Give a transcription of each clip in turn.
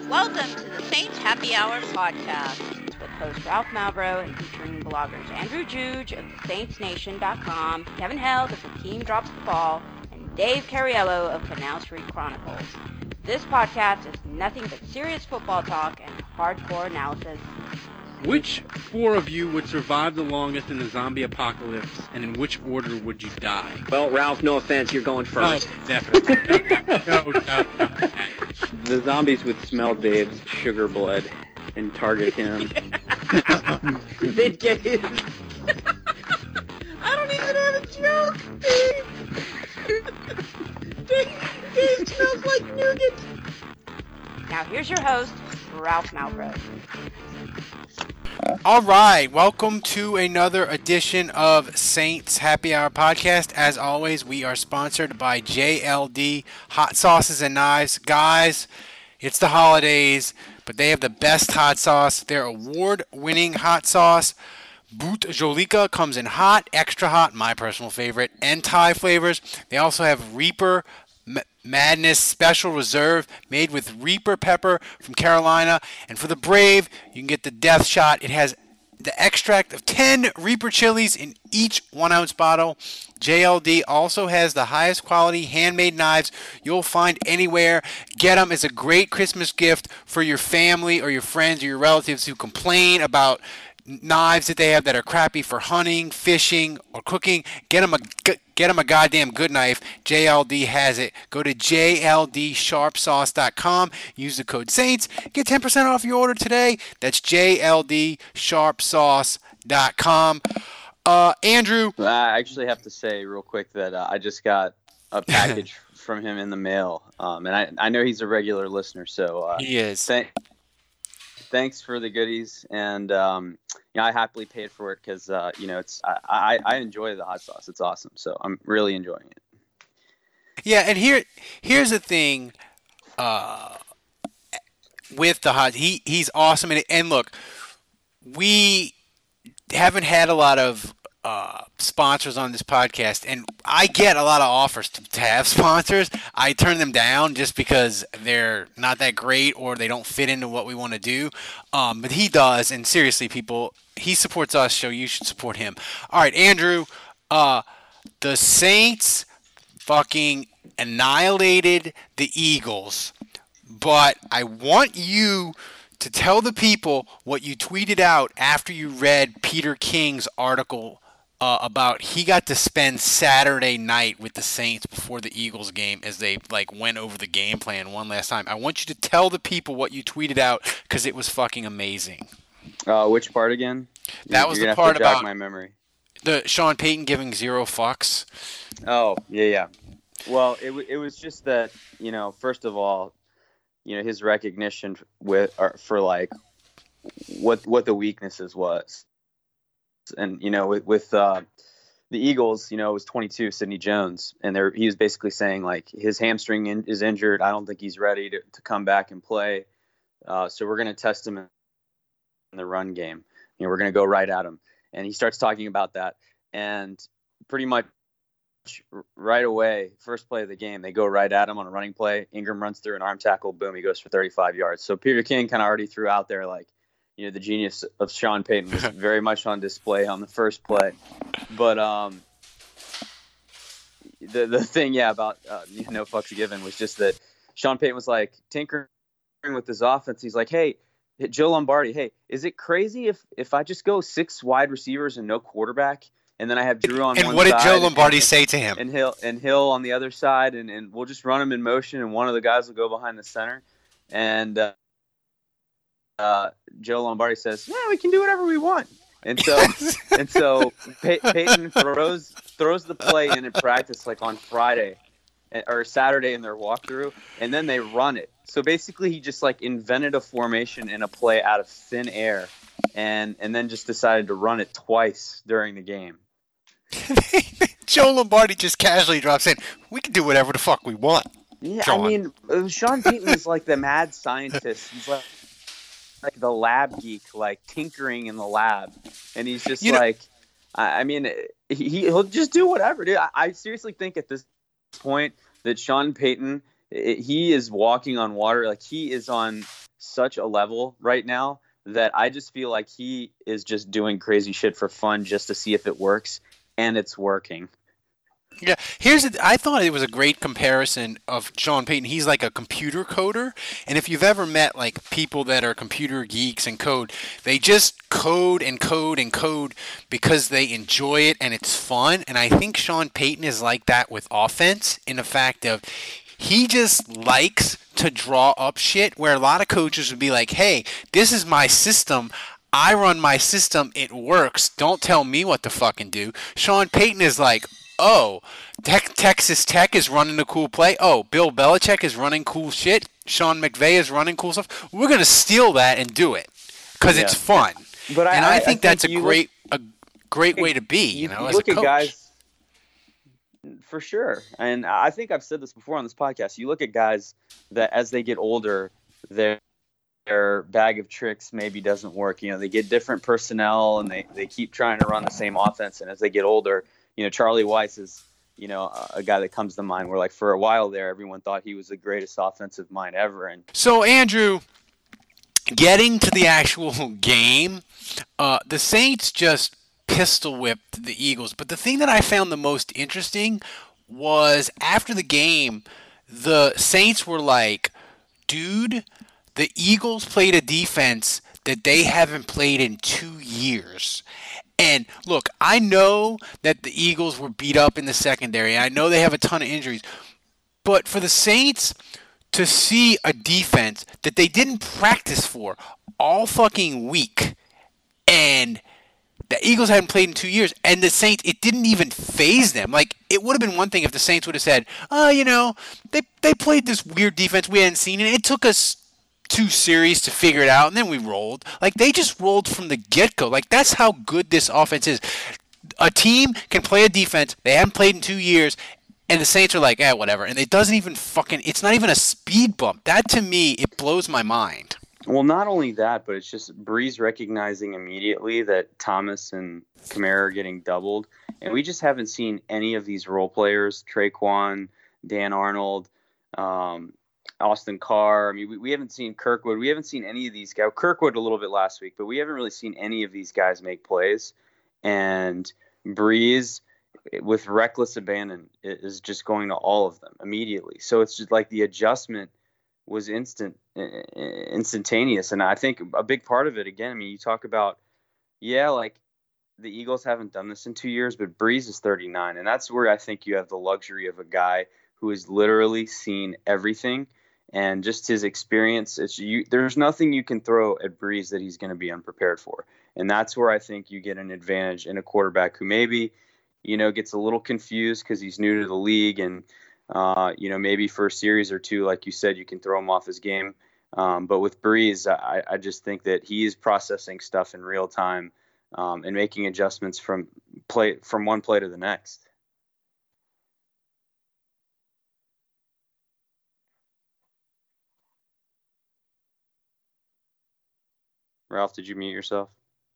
Welcome to the Saints Happy Hour podcast with host Ralph Malbrough and featuring bloggers Andrew Juge of SaintsNation.com, Kevin Held of The Team Drops the Ball, and Dave Cariello of Canal Street Chronicles. This podcast is nothing but serious football talk and hardcore analysis. Which four of you would survive the longest in the zombie apocalypse, and in which order would you die? Well, Ralph, no offense, you're going first. Oh, definitely. No. The zombies would smell Dave's sugar blood and target him. They'd get him. I don't even have a joke, Dave. Dave smells like nougat. Now here's your host, Ralph Malbrough. All right, welcome to another edition of Saints Happy Hour podcast. As always, we are sponsored by JLD Hot Sauces and Knives. Guys, it's the holidays, but they have the best hot sauce. Their award-winning hot sauce, Boot Jolica, comes in hot, extra hot, my personal favorite, and Thai flavors. They also have Reaper Madness Special Reserve made with Reaper pepper from Carolina. And for the brave, you can get the Death Shot. It has the extract of 10 Reaper chilies in each 1 ounce bottle. JLD also has the highest quality handmade knives you'll find anywhere. Get them. It's a great Christmas gift for your family or your friends or your relatives who complain about knives that they have that are crappy for hunting, fishing, or cooking. Get them a goddamn good knife. JLD has it. Go to jldsharpsauce.com. Use the code SAINTS. Get 10% off your order today. That's jldsharpsauce.com. Andrew. I actually have to say real quick that I just got a package from him in the mail. And I know he's a regular listener, so he is. Thanks for the goodies, and I happily paid for it because it's I enjoy the hot sauce. It's awesome, so I'm really enjoying it. Yeah, and here's the thing with the hot. He's awesome, and look, we haven't had a lot of sponsors on this podcast, and I get a lot of offers to have sponsors. I turn them down just because they're not that great or they don't fit into what we want to do. But he does, and seriously, people, he supports us, so you should support him. All right, Andrew, the Saints fucking annihilated the Eagles, but I want you to tell the people what you tweeted out after you read Peter King's article about he got to spend Saturday night with the Saints before the Eagles game as they went over the game plan one last time. I want you to tell the people what you tweeted out because it was fucking amazing. Which part again? That was the part about my memory. The Sean Payton giving zero fucks. Oh, yeah. Well, it was just that, first of all, his recognition for what the weaknesses was. And, with the Eagles, it was 22, Sidney Jones. And he was basically saying, his hamstring is injured. I don't think he's ready to come back and play. So we're going to test him in the run game. We're going to go right at him. And he starts talking about that. And pretty much right away, first play of the game, they go right at him on a running play. Ingram runs through an arm tackle. Boom, he goes for 35 yards. So Peter King kind of already threw out there, the genius of Sean Payton was very much on display on the first play. But the thing, about no fucks given was just that Sean Payton was tinkering with his offense. He's like, hey, Joe Lombardi, hey, is it crazy if I just go 6 wide receivers and no quarterback, and then I have Drew on one side? And what did Joe Lombardi say to him? And Hill on the other side, and we'll just run them in motion, and one of the guys will go behind the center. And Joe Lombardi says, "Yeah, we can do whatever we want." And so Peyton throws the play in practice on Friday or Saturday in their walkthrough, and then they run it. So basically, he just invented a formation and a play out of thin air, and then just decided to run it twice during the game. Joe Lombardi just casually drops in, "We can do whatever the fuck we want." Yeah, Sean Payton is the mad scientist. He's like the lab geek, tinkering in the lab, and he's just he'll just do whatever, dude. I seriously think at this point that Sean Payton, he is walking on water. He is on such a level right now that I just feel like he is just doing crazy shit for fun just to see if it works, and it's working. Yeah, I thought it was a great comparison of Sean Payton. He's like a computer coder, and if you've ever met like people that are computer geeks and code, they just code and code and code because they enjoy it and it's fun. And I think Sean Payton is like that with offense in the fact of he just likes to draw up shit where a lot of coaches would be like, "Hey, this is my system. I run my system. It works. Don't tell me what to fucking do." Sean Payton is like, "Oh, Texas Tech is running a cool play. Oh, Bill Belichick is running cool shit. Sean McVay is running cool stuff. We're going to steal that and do it because it's fun." But I think that's a great way to be, you know, as a coach. At guys, for sure. And I think I've said this before on this podcast. You look at guys that as they get older, their bag of tricks maybe doesn't work. You know, they get different personnel and they keep trying to run the same offense. And as they get older, you know, Charlie Weis is, you know, a guy that comes to mind where, like, for a while there, everyone thought he was the greatest offensive mind ever. And so, Andrew, getting to the actual game, the Saints just pistol whipped the Eagles. But the thing that I found the most interesting was after the game, the Saints were like, dude, the Eagles played a defense that they haven't played in 2 years. And look, I know that the Eagles were beat up in the secondary. I know they have a ton of injuries. But for the Saints to see a defense that they didn't practice for all fucking week, and the Eagles hadn't played in 2 years, and the Saints, it didn't even faze them. Like, it would have been one thing if the Saints would have said, "Oh, you know, they played this weird defense we hadn't seen, and it took us 2 series to figure it out, and then we rolled." Like, they just rolled from the get-go. Like, that's how good this offense is. A team can play a defense they haven't played in 2 years, and the Saints are like, whatever. And it doesn't even it's not even a speed bump. That, to me, it blows my mind. Well, not only that, but it's just Breeze recognizing immediately that Thomas and Kamara are getting doubled. And we just haven't seen any of these role players, Traquan, Dan Arnold, Austin Carr. I mean, we haven't seen Kirkwood. We haven't seen any of these guys. Kirkwood a little bit last week, but we haven't really seen any of these guys make plays. And Breeze, with reckless abandon, is just going to all of them immediately. So it's just like the adjustment was instantaneous. And I think a big part of it, again, I mean, you talk about, like the Eagles haven't done this in 2 years, but Breeze is 39. And that's where I think you have the luxury of a guy who has literally seen everything. And just his experience, there's nothing you can throw at Breeze that he's going to be unprepared for. And that's where I think you get an advantage in a quarterback who maybe, you know, gets a little confused because he's new to the league. And, you know, maybe for a series or two, like you said, you can throw him off his game. But with Breeze, I just think that he is processing stuff in real time and making adjustments from one play to the next. Ralph, did you mute yourself?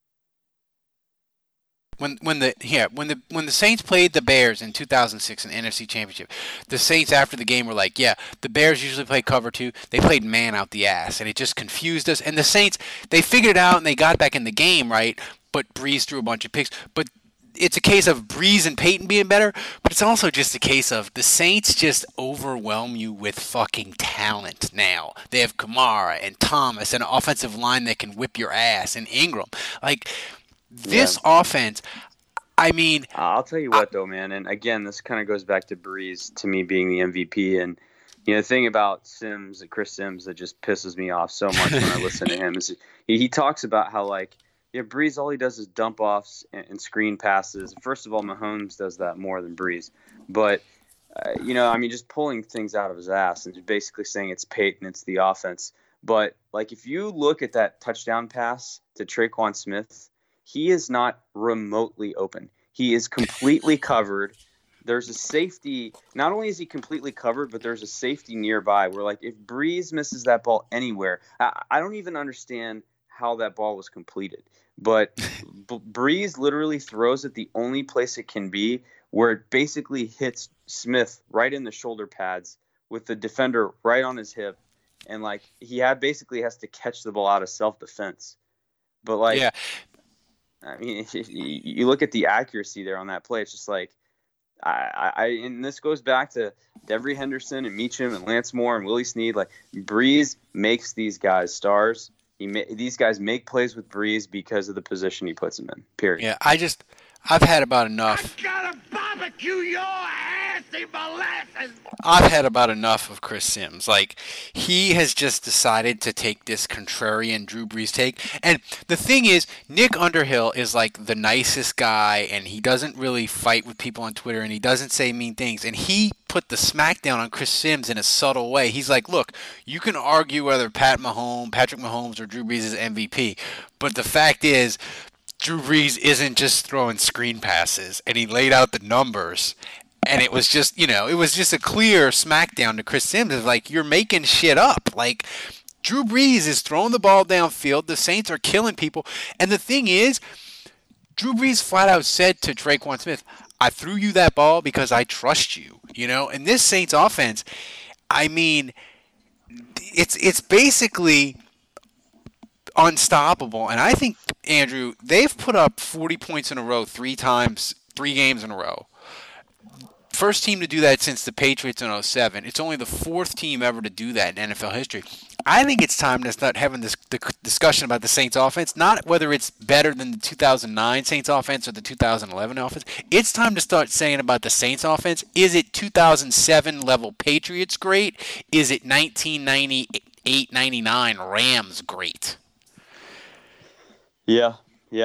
When the Saints played the Bears in 2006 in the NFC Championship, the Saints after the game were like, the Bears usually play cover 2. They played man out the ass, and it just confused us. And the Saints, they figured it out and they got back in the game, right? But Breeze threw a bunch of picks. But it's a case of Breeze and Peyton being better, but it's also just a case of the Saints just overwhelm you with fucking talent now. They have Kamara and Thomas and an offensive line that can whip your ass, and Ingram. Like, this offense, I mean... I'll tell you what, though, man, and again, this kind of goes back to Breeze, to me, being the MVP, and you know, the thing about Chris Sims that just pisses me off so much when I listen to him is he talks about how, like, Breeze, all he does is dump offs and screen passes. First of all, Mahomes does that more than Breeze. But, you know, I mean, just pulling things out of his ass and just basically saying it's Peyton, it's the offense. But, like, if you look at that touchdown pass to Traquan Smith, he is not remotely open. He is completely covered. There's a safety. Not only is he completely covered, but there's a safety nearby where, like, if Breeze misses that ball anywhere, I don't even understand how that ball was completed. But Breeze literally throws it the only place it can be, where it basically hits Smith right in the shoulder pads with the defender right on his hip. and like he basically has to catch the ball out of self-defense. But like, Yeah. I mean, you look at the accuracy there on that play. It's just like and this goes back to Devery Henderson and Meacham and Lance Moore and Willie Snead. Like Breeze makes these guys stars. These guys make plays with Breeze because of the position he puts them in. Period. Yeah, I've had about enough. I'm gonna barbecue your ass in molasses. I've had about enough of Chris Sims. Like, he has just decided to take this contrarian Drew Brees take. And the thing is, Nick Underhill is like the nicest guy, and he doesn't really fight with people on Twitter, and he doesn't say mean things. And he put the smackdown on Chris Sims in a subtle way. He's like, look, you can argue whether Patrick Mahomes, or Drew Brees is MVP, but the fact is, Drew Brees isn't just throwing screen passes, and he laid out the numbers, and it was just, it was just a clear smackdown to Chris Sims. It's like, you're making shit up. Like, Drew Brees is throwing the ball downfield. The Saints are killing people. And the thing is, Drew Brees flat out said to Traquan Smith, I threw you that ball because I trust you, And this Saints offense, I mean, it's basically unstoppable. And I think, Andrew, they've put up 40 points in a row 3 games in a row. First team to do that since the Patriots in 2007. It's only the 4th team ever to do that in NFL history. I think it's time to start having this discussion about the Saints offense, not whether it's better than the 2009 Saints offense or the 2011 offense. It's time to start saying about the Saints offense, is it 2007 level Patriots great? Is it 1998-99 Rams great? Yeah.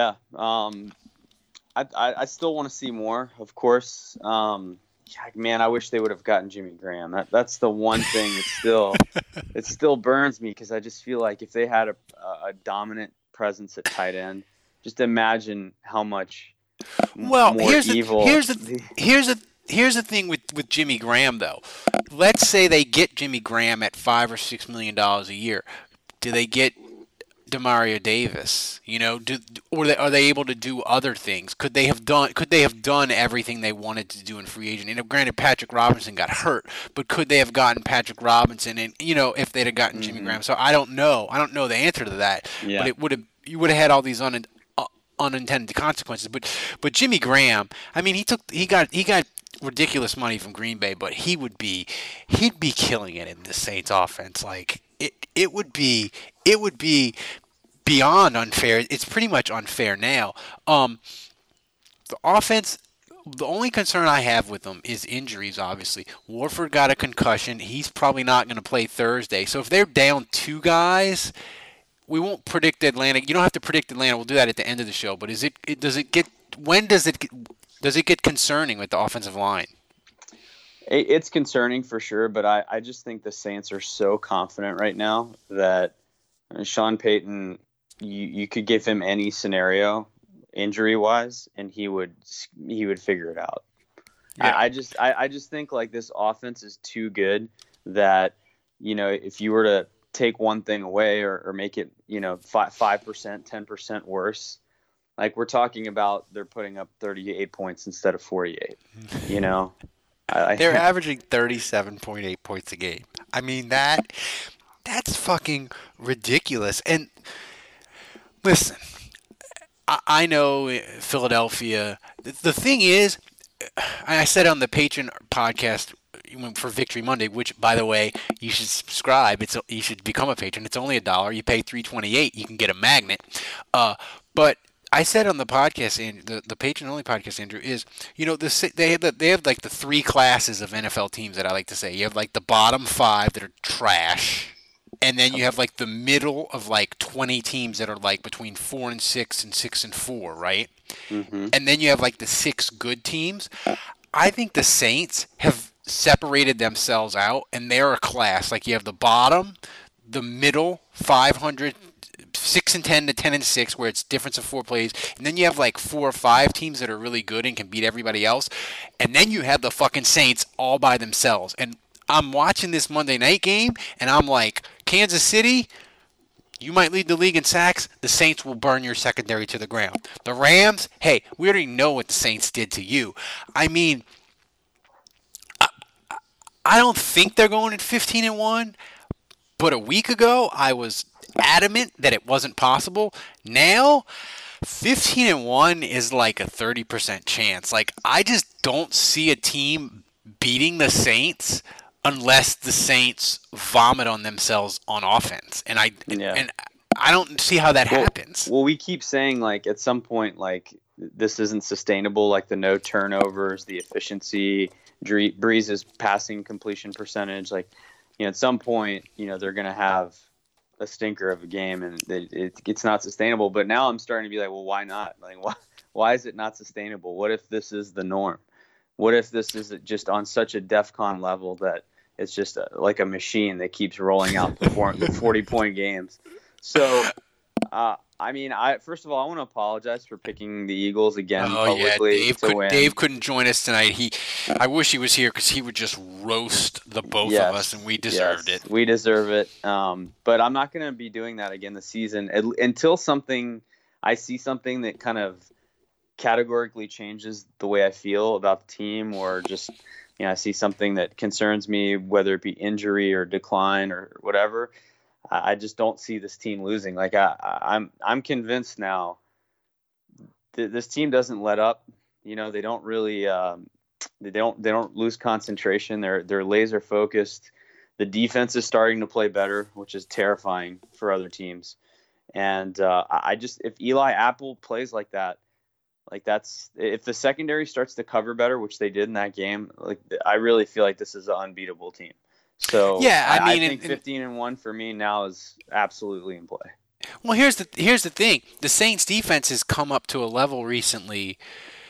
I still want to see more, of course. Man, I wish they would have gotten Jimmy Graham. That's the one thing that still burns me, because I just feel like if they had a dominant presence at tight end, just imagine how much more evil. Here's the thing with Jimmy Graham, though. Let's say they get Jimmy Graham at $5 or $6 million a year. Do they get Demario Davis? Are they able to do other things? Could they have done everything they wanted to do in free agent? Granted, Patrick Robinson got hurt, but could they have gotten Patrick Robinson and if they'd have gotten Jimmy Graham? So I don't know the answer to that. Yeah. But you would have had all these unintended consequences. But Jimmy Graham, I mean, he got ridiculous money from Green Bay, but he'd be killing it in the Saints offense. Like it would be beyond unfair. It's pretty much unfair now. The offense, the only concern I have with them is injuries, obviously. Warford got a concussion. He's probably not going to play Thursday. So if they're down 2 guys, we won't predict Atlanta. You don't have to predict Atlanta. We'll do that at the end of the show. But does it get concerning with the offensive line? It's concerning for sure, but I just think the Saints are so confident right now that Sean Payton, you could give him any scenario injury-wise, and he would figure it out. Yeah. I just think like this offense is too good that, if you were to take one thing away or make it, 5%, 10% worse, like we're talking about they're putting up 38 points instead of 48, They're averaging 37.8 points a game. I mean, that's fucking ridiculous. And listen, I know Philadelphia. The thing is, I said on the Patreon podcast for Victory Monday, which, by the way, you should subscribe. You should become a patron. It's only $1. You pay $3.28. You can get a magnet. But I said on the podcast, and the patron-only podcast, Andrew, is, they have like the 3 classes of NFL teams that I like to say. You have like the bottom 5 that are trash, and then you have like the middle of like 20 teams that are like between 4 and 6 and 6 and 4, right? Mm-hmm. And then you have like the 6 good teams. I think the Saints have separated themselves out, and they're a class. Like you have the bottom, the middle, 500. 6 and 10 to 10 and 6, where it's difference of 4 plays, and then you have like 4 or 5 teams that are really good and can beat everybody else, and then you have the fucking Saints all by themselves. And I'm watching this Monday night game, and I'm like, Kansas City, you might lead the league in sacks. The Saints will burn your secondary to the ground. The Rams, hey, we already know what the Saints did to you. I mean, I don't think they're going at 15-1. But a week ago, I was adamant that it wasn't possible. Now, 15-1 is like a 30% chance. Like, I just don't see a team beating the Saints unless the Saints vomit on themselves on offense. And I don't see how that happens. Well, we keep saying, like, at some point, like, this isn't sustainable, like the no turnovers, the efficiency, Breeze's passing completion percentage. Like, at some point, they're going to have a stinker of a game, and it's not sustainable. But now I'm starting to be like, well, why not? Like, why is it not sustainable? What if this is the norm? What if this is just on such a DEFCON level that it's just like a machine that keeps rolling out the 40-point games? So, first of all, I want to apologize for picking the Eagles again publicly to win. Dave couldn't join us tonight. I wish he was here because he would just roast the both of us, and we deserved it. We deserve it. But I'm not going to be doing that again this season until I see something that kind of categorically changes the way I feel about the team, or just I see something that concerns me, whether it be injury or decline or whatever. I just don't see this team losing. Like, I'm convinced now that this team doesn't let up. They don't really they don't lose concentration. They're laser focused. The defense is starting to play better, which is terrifying for other teams. And if Eli Apple plays like that, if the secondary starts to cover better, which they did in that game, like, I really feel like this is an unbeatable team. So yeah, I think 15-1 for me now is absolutely in play. Well, here's the thing: the Saints defense has come up to a level recently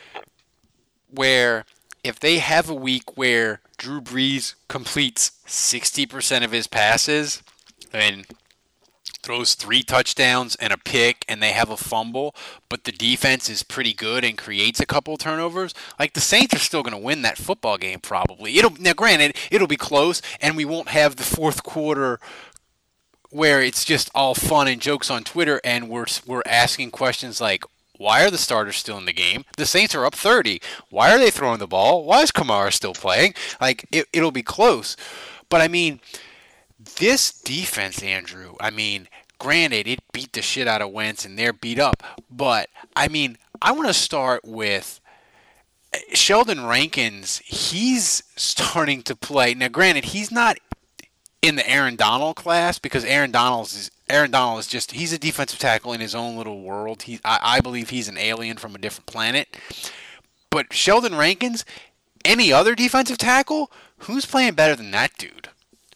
where if they have a week where Drew Brees completes 60% of his passes and throws 3 touchdowns and a pick, and they have a fumble, but the defense is pretty good and creates a couple of turnovers, like, the Saints are still going to win that football game probably. Now, granted, it'll be close, and we won't have the fourth quarter where it's just all fun and jokes on Twitter, and we're asking questions like, why are the starters still in the game? The Saints are up 30. Why are they throwing the ball? Why is Kamara still playing? Like, it'll be close. But, this defense, Andrew, granted, it beat the shit out of Wentz and they're beat up. But, I want to start with Sheldon Rankins. He's starting to play. Now, granted, he's not in the Aaron Donald class because Aaron Donald is just, he's a defensive tackle in his own little world. I believe he's an alien from a different planet. But Sheldon Rankins, any other defensive tackle, who's playing better than that dude?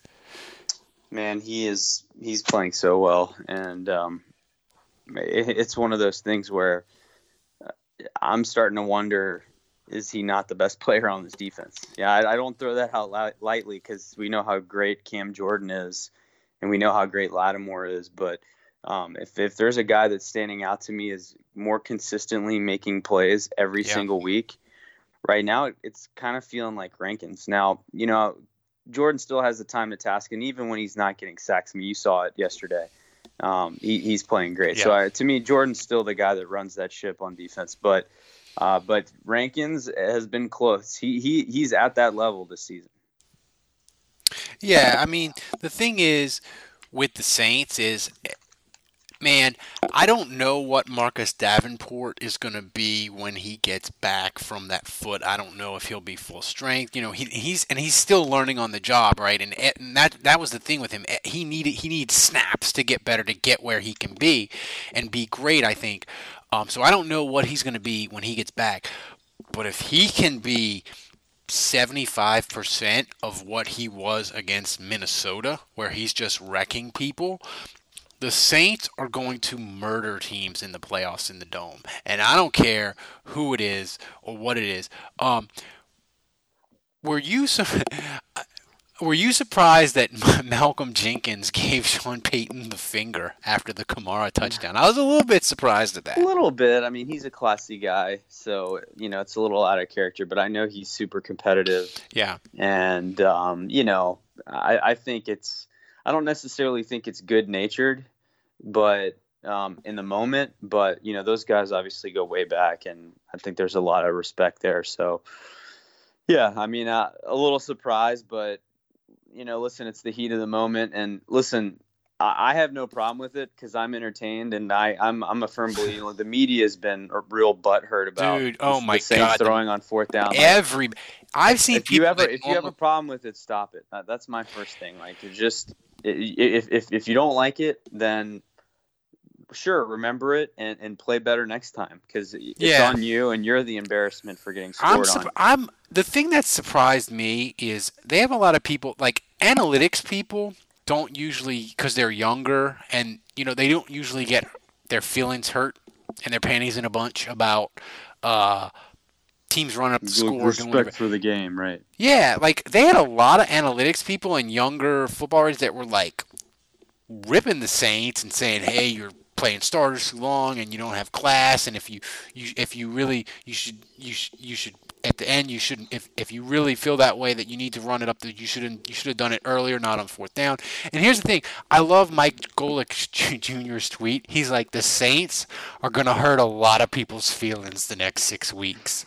Man, he's playing so well, and it's one of those things where I'm starting to wonder, is he not the best player on this defense? Yeah, I don't throw that out lightly because we know how great Cam Jordan is, and we know how great Lattimore is. But if there's a guy that's standing out to me as more consistently making plays every single week, right now it's kind of feeling like Rankins. Now, Jordan still has the time to task, and even when he's not getting sacks, you saw it yesterday. He's playing great. Yeah. So to me, Jordan's still the guy that runs that ship on defense. But Rankins has been close. He's at that level this season. Yeah, the thing is with the Saints is, man, I don't know what Marcus Davenport is going to be when he gets back from that foot. I don't know if he'll be full strength. He's still learning on the job, right? And that was the thing with him. He needs snaps to get better, to get where he can be and be great, I think. So I don't know what he's going to be when he gets back. But if he can be 75% of what he was against Minnesota, where he's just wrecking people, the Saints are going to murder teams in the playoffs in the Dome. And I don't care who it is or what it is. Were you surprised that Malcolm Jenkins gave Sean Payton the finger after the Kamara touchdown? I was a little bit surprised at that. A little bit. He's a classy guy, so it's a little out of character, but I know he's super competitive. Yeah. And I think I don't necessarily think it's good-natured, but in the moment. But those guys obviously go way back, and I think there's a lot of respect there. So, yeah, a little surprised, but listen, it's the heat of the moment, and listen, I have no problem with it because I'm entertained, and I'm a firm believer. The media has been a real butthurt about Dude, oh my the Saints God, throwing on fourth down. I've seen If you people have a problem with it, stop it. That's my first thing. Like, if you don't like it, then sure, remember it and play better next time because it's on you, and you're the embarrassment for getting scored on. The thing that surprised me is they have a lot of people, like analytics people don't usually, because they're younger and they don't usually get their feelings hurt and their panties in a bunch about teams running up the score. Respect for the game, right? Yeah, like they had a lot of analytics people and younger footballers that were like ripping the Saints and saying, "Hey, you're playing starters too long and you don't have class, and if you should at the end you shouldn't if you really feel that way that you need to run it up you should have done it earlier, not on fourth down." And here's the thing, I love Mike Golick Jr.'s tweet. He's like, the Saints are gonna hurt a lot of people's feelings the next 6 weeks.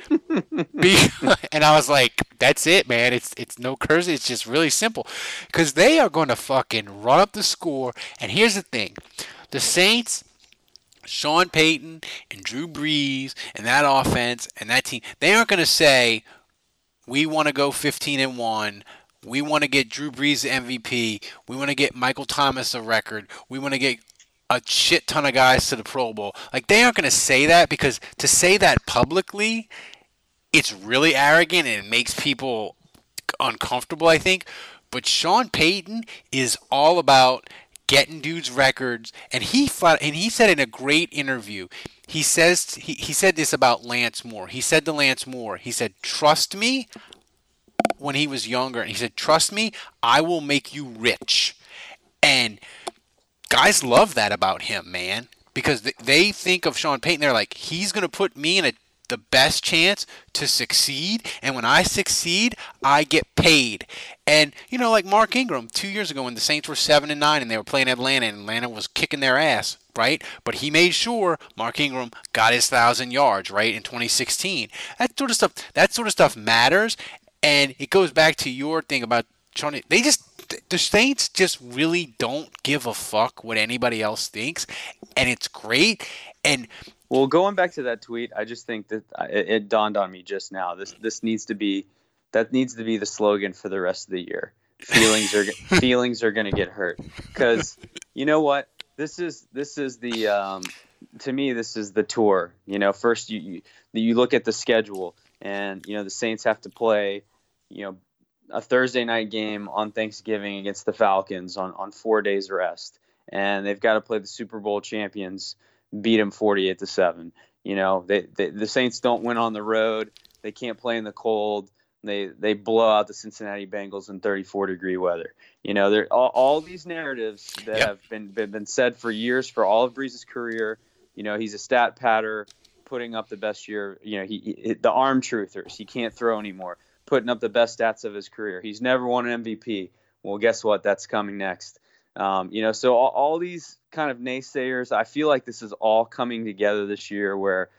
And I was like, that's it, man. It's no curse. It's just really simple because they are going to fucking run up the score. And here's the thing, the Saints, Sean Payton and Drew Brees and that offense and that team, they aren't going to say, we want to go 15-1. We want to get Drew Brees the MVP. We want to get Michael Thomas a record. We want to get a shit ton of guys to the Pro Bowl. Like, they aren't going to say that because to say that publicly, it's really arrogant and it makes people uncomfortable, I think. But Sean Payton is all about getting dudes records, and he said in a great interview, he said this about Lance Moore. He said to Lance Moore, he said, "Trust me," when he was younger, and he said, "Trust me, I will make you rich." And guys love that about him, man, because they think of Sean Payton, they're like, he's going to put me in the best chance to succeed, and when I succeed, I get paid. And like Mark Ingram 2 years ago when the Saints were 7-9 and they were playing Atlanta, and Atlanta was kicking their ass, right? But he made sure Mark Ingram got his 1,000 yards, right, in 2016. That sort of stuff matters, and it goes back to your thing about Sean. The Saints just really don't give a fuck what anybody else thinks, and it's great. And well, going back to that tweet, I just think that it dawned on me just now. This needs to be the slogan for the rest of the year. Feelings are going to get hurt, because you know what? This is the to me, this is the tour. First you look at the schedule, and the Saints have to play a Thursday night game on Thanksgiving against the Falcons on 4 days rest, and they've got to play the Super Bowl champions, beat them 48-7. The Saints don't win on the road. They can't play in the cold. They blow out the Cincinnati Bengals in 34-degree weather. There all these narratives that have been said for years for all of Brees' career. He's a stat patter, putting up the best year. The arm truthers. He can't throw anymore, putting up the best stats of his career. He's never won an MVP. Well, guess what? That's coming next. So all these kind of naysayers, I feel like this is all coming together this year, where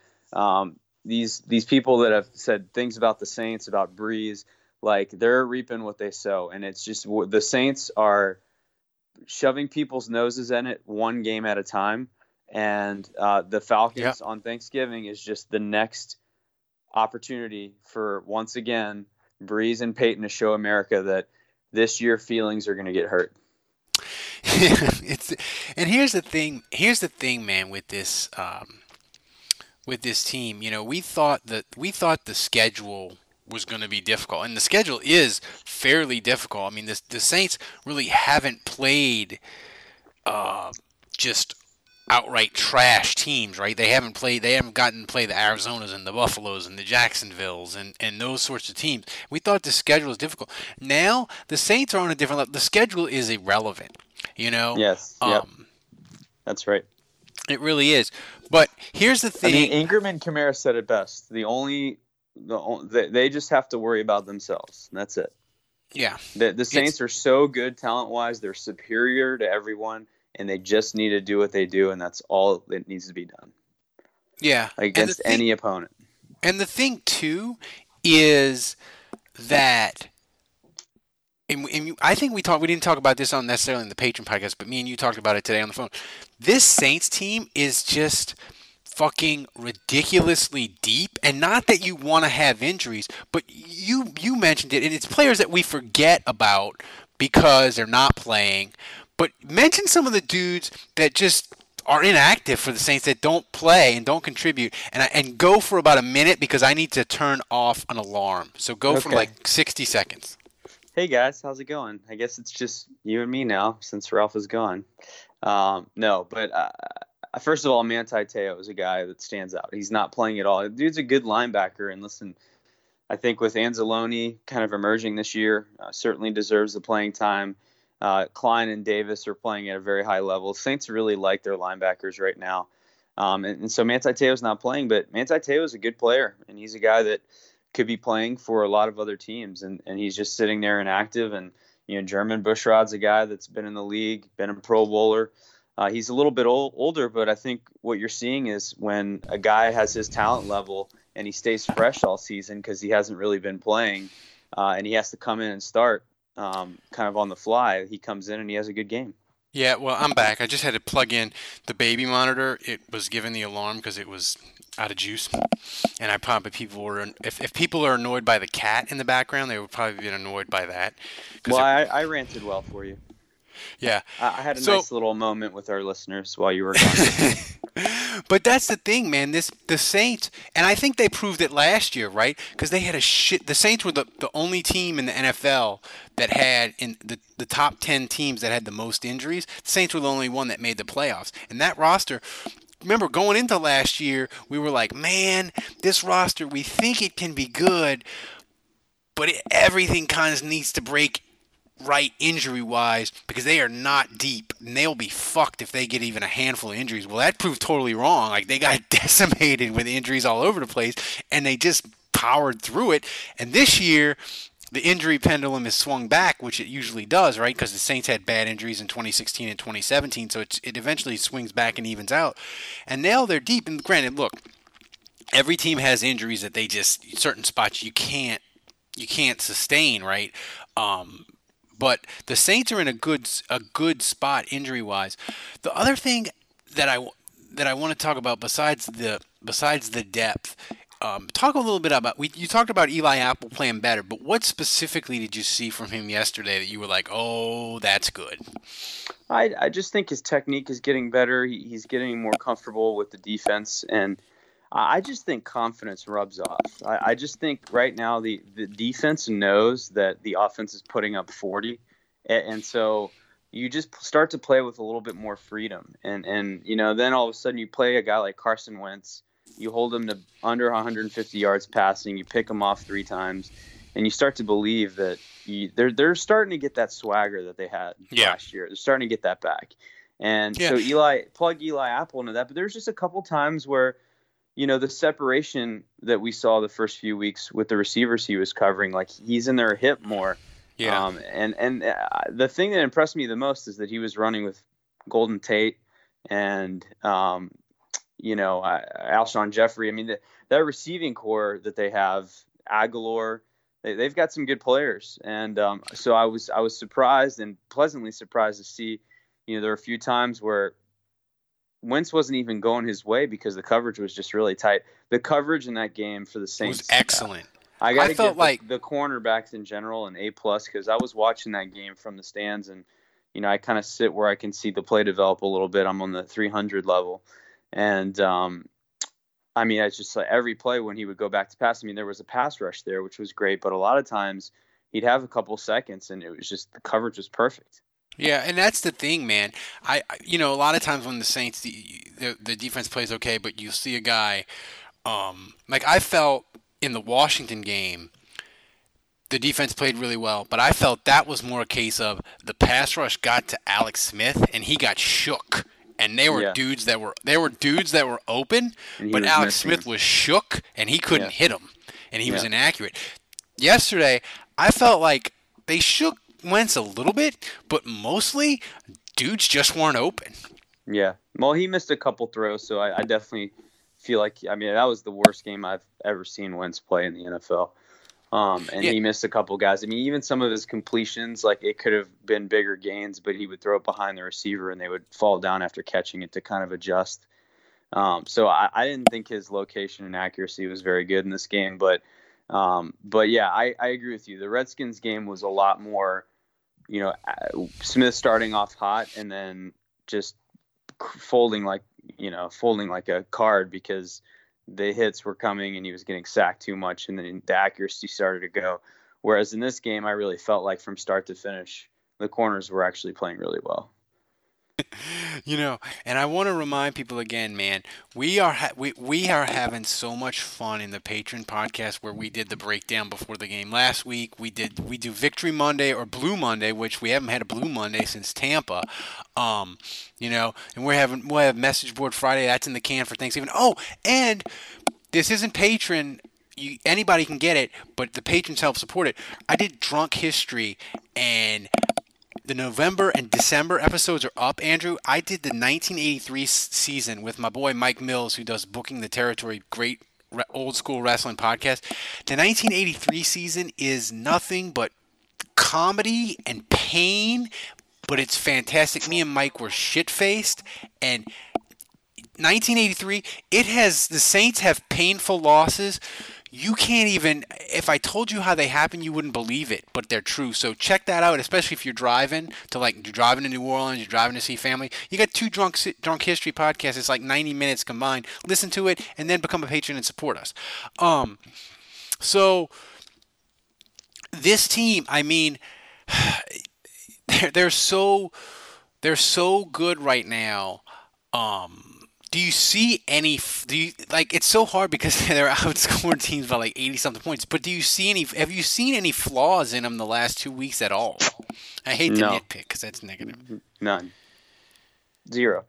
these people that have said things about the Saints, about Brees, like, they're reaping what they sow. And it's just, the Saints are shoving people's noses in it one game at a time. And the Falcons on Thanksgiving is just the next opportunity for, once again, Brees and Peyton to show America that this year feelings are going to get hurt. And here's the thing, man, with this team. We thought the schedule was going to be difficult, and the schedule is fairly difficult. I mean, the Saints really haven't played just outright trash teams, right? They haven't gotten to play the Arizonas and the Buffaloes and the Jacksonvilles and those sorts of teams. We thought the schedule was difficult. Now the Saints are on a different level. The schedule is irrelevant, Yes. That's right. It really is. But here's the thing. I mean, Ingram and Kamara said it best. They just have to worry about themselves. And that's it. Yeah. The Saints are so good talent-wise. They're superior to everyone, and they just need to do what they do, and that's all that needs to be done. Yeah. Against any opponent. And the thing, too, is that I think we didn't talk about this on necessarily in the Patreon podcast, but me and you talked about it today on the phone. This Saints team is just fucking ridiculously deep, and not that you want to have injuries, but you mentioned it, and it's players that we forget about because they're not playing. But mention some of the dudes that just are inactive for the Saints that don't play and don't contribute, and go for about a minute because I need to turn off an alarm. So go for like 60 seconds. Hey guys, how's it going? I guess it's just you and me now since Ralph is gone. No, but first of all, Manti Te'o is a guy that stands out. He's not playing at all. The dude's a good linebacker, and listen, I think with Anzalone kind of emerging this year, certainly deserves the playing time. Klein and Davis are playing at a very high level. Saints really like their linebackers right now. And so Manti Te'o's not playing, but Manti Te'o is a good player, and he's a guy that could be playing for a lot of other teams, and he's just sitting there inactive. And, German Bushrod's a guy that's been in the league, been a Pro Bowler. He's a little bit older, but I think what you're seeing is when a guy has his talent level and he stays fresh all season because he hasn't really been playing, and he has to come in and start kind of on the fly, he comes in and he has a good game. Yeah, well, I'm back. I just had to plug in the baby monitor. It was given the alarm because it was out of juice. And I probably if people are annoyed by the cat in the background, they would probably be annoyed by that. Well, I ranted well for you. Yeah. I had a nice little moment with our listeners while you were gone. But that's the thing, man. The Saints, and I think they proved it last year, right? Because they had the Saints were the only team in the NFL that had in the top 10 teams that had the most injuries. The Saints were the only one that made the playoffs. And that roster, remember going into last year, we were like, man, this roster, we think it can be good, but everything kind of needs to break right injury-wise because they are not deep, and they'll be fucked if they get even a handful of injuries. Well, that proved totally wrong. Like, they got decimated with injuries all over the place, and they just powered through it. And this year, the injury pendulum has swung back, which it usually does, right? Because the Saints had bad injuries in 2016 and 2017, so it eventually swings back and evens out. And now they're deep. And granted, look, every team has injuries that they just certain spots you can't sustain, right? But the Saints are in a good spot injury-wise. The other thing that I want to talk about besides the depth, talk a little bit about you talked about Eli Apple playing better, but what specifically did you see from him yesterday that you were like, oh, that's good? I just think his technique is getting better. He's getting more comfortable with the defense, and I just think confidence rubs off. I just think right now the defense knows that the offense is putting up 40, and so you just start to play with a little bit more freedom. And then all of a sudden you play a guy like Carson Wentz, you hold him to under 150 yards passing, you pick him off 3 times, and you start to believe that they're starting to get that swagger that they had last year. They're starting to get that back. And so plug Eli Apple into that. But there's just a couple times where the separation that we saw the first few weeks with the receivers he was covering, like he's in their hip more. Yeah. And the thing that impressed me the most is that he was running with Golden Tate and, Alshon Jeffrey. I mean, that receiving core that they have, Aguilar, they've got some good players. And so I was surprised and pleasantly surprised to see, there were a few times where Wentz wasn't even going his way because the coverage was just really tight. The coverage in that game for the Saints was excellent. I got to give the cornerbacks in general an A+ because I was watching that game from the stands, and I kind of sit where I can see the play develop a little bit. I'm on the 300 level, and it's just like every play when he would go back to pass. I mean, there was a pass rush there, which was great, but a lot of times he'd have a couple seconds, and it was just the coverage was perfect. Yeah, and that's the thing, man. A lot of times when the Saints, the defense plays okay, but you see a guy, like I felt in the Washington game, the defense played really well, but I felt that was more a case of the pass rush got to Alex Smith and he got shook, and they were dudes that were open, but Alex Smith was shook and he couldn't hit him, and he was inaccurate. Yesterday, I felt like they shook Wentz a little bit, but mostly dudes just weren't open. Yeah. Well, he missed a couple throws, so I definitely feel like, that was the worst game I've ever seen Wentz play in the NFL. And he missed a couple guys. I mean, even some of his completions, like it could have been bigger gains, but he would throw it behind the receiver and they would fall down after catching it to kind of adjust. So I didn't think his location and accuracy was very good in this game, but yeah, I agree with you. The Redskins game was a lot more, Smith starting off hot and then just folding like a card because the hits were coming and he was getting sacked too much, and then the accuracy started to go. Whereas in this game, I really felt like from start to finish, the corners were actually playing really well. And I want to remind people again, man, we are having so much fun in the Patron podcast where we did the breakdown before the game last week. We do Victory Monday or Blue Monday, which we haven't had a Blue Monday since Tampa. And we'll have Message Board Friday. That's in the can for Thanksgiving. Oh, and this isn't Patron. Anybody can get it, but the patrons help support it. I did Drunk History, and the November and December episodes are up, Andrew. I did the 1983 season with my boy Mike Mills, who does Booking the Territory, great old school wrestling podcast. The 1983 season is nothing but comedy and pain, but it's fantastic. Me and Mike were shit-faced, and 1983, the Saints have painful losses. You can't even, if I told you how they happen, you wouldn't believe it, but they're true. So check that out, especially if you're driving to New Orleans, you're driving to see family. You got 2 Drunk History podcasts. It's like 90 minutes combined. Listen to it and then become a patron and support us. So this team, I mean, they're so good right now. Do you see any? It's so hard because they're outscoring teams by like 80-something points. But do you see any? Have you seen any flaws in them the last 2 weeks at all? I hate to nitpick because that's negative. None. 0.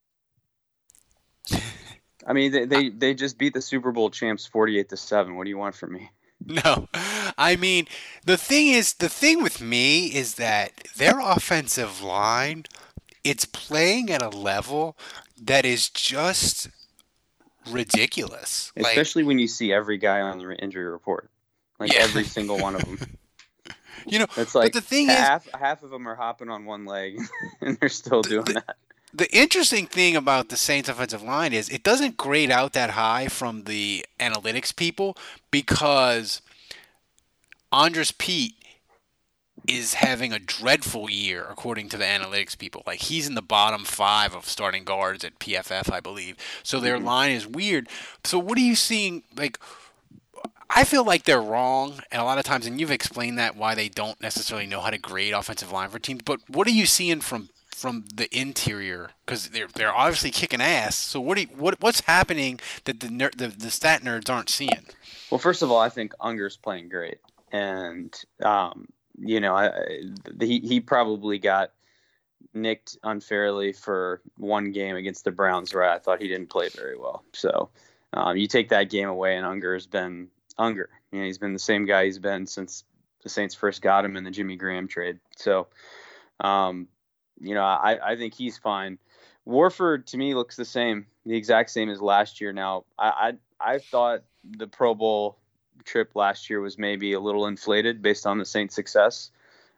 I mean, they just beat the Super Bowl champs 48-7. What do you want from me? No, I mean the thing with me is that their offensive line, it's playing at a level that is just ridiculous. Especially when you see every guy on the injury report. Every single one of them. It's like but the thing half of them are hopping on one leg and they're still doing that. The interesting thing about the Saints offensive line is it doesn't grade out that high from the analytics people because Andres Pete is having a dreadful year, according to the analytics people. Like, he's in the bottom 5 of starting guards at PFF, I believe. So their line is weird. So what are you seeing? I feel like they're wrong, and a lot of times, and you've explained that, why they don't necessarily know how to grade offensive line for teams. But what are you seeing from the interior? Because they're obviously kicking ass. So what's happening that the stat nerds aren't seeing? Well, first of all, I think Unger's playing great, and he probably got nicked unfairly for one game against the Browns where I thought he didn't play very well. So you take that game away, and Unger has been Unger. He's been the same guy he's been since the Saints first got him in the Jimmy Graham trade. So, I think he's fine. Warford, to me, looks the exact same as last year. Now, I thought the Pro Bowl trip last year was maybe a little inflated based on the Saints' success.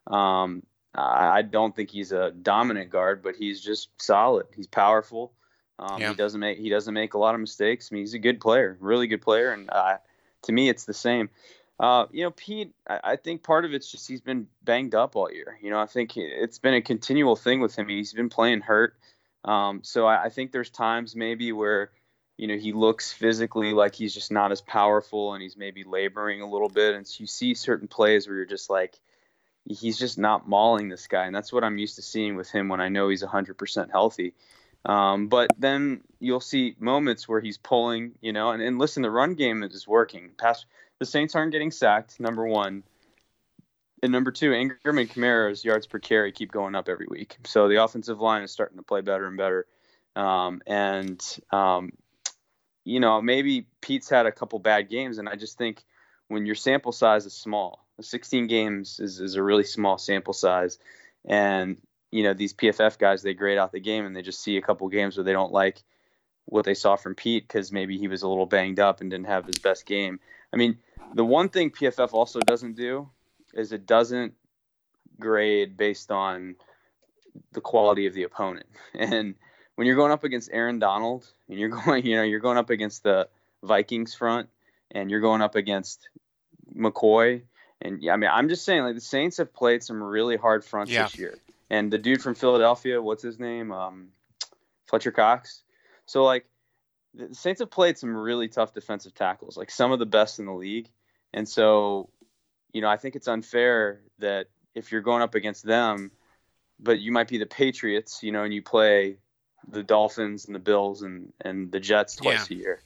I don't think he's a dominant guard, but he's just solid. He's powerful. He doesn't make a lot of mistakes. I mean, he's a good player, really good player, and to me, it's the same. Pete, I think part of it's just he's been banged up all year. I think it's been a continual thing with him. He's been playing hurt. So I think there's times maybe where he looks physically like he's just not as powerful and he's maybe laboring a little bit. And so you see certain plays where you're just like, he's just not mauling this guy. And that's what I'm used to seeing with him when I know he's 100% healthy. But then you'll see moments where he's pulling, and listen, the run game is working. The Saints aren't getting sacked, number one. And number two, Ingram and Kamara's yards per carry keep going up every week. So the offensive line is starting to play better and better. Maybe Pete's had a couple bad games, and I just think when your sample size is small, 16 games is a really small sample size. And, these PFF guys, they grade out the game, and they just see a couple games where they don't like what they saw from Pete because maybe he was a little banged up and didn't have his best game. I mean, the one thing PFF also doesn't do is it doesn't grade based on the quality of the opponent. And when you're going up against Aaron Donald and you're going up against the Vikings front and you're going up against McCoy, and I mean, I'm just saying, like, the Saints have played some really hard fronts this year. And the dude from Philadelphia, what's his name? Fletcher Cox. So, like, the Saints have played some really tough defensive tackles, like some of the best in the league. And so, I think it's unfair that if you're going up against them, but you might be the Patriots, and you play the Dolphins and the Bills and the Jets twice a year.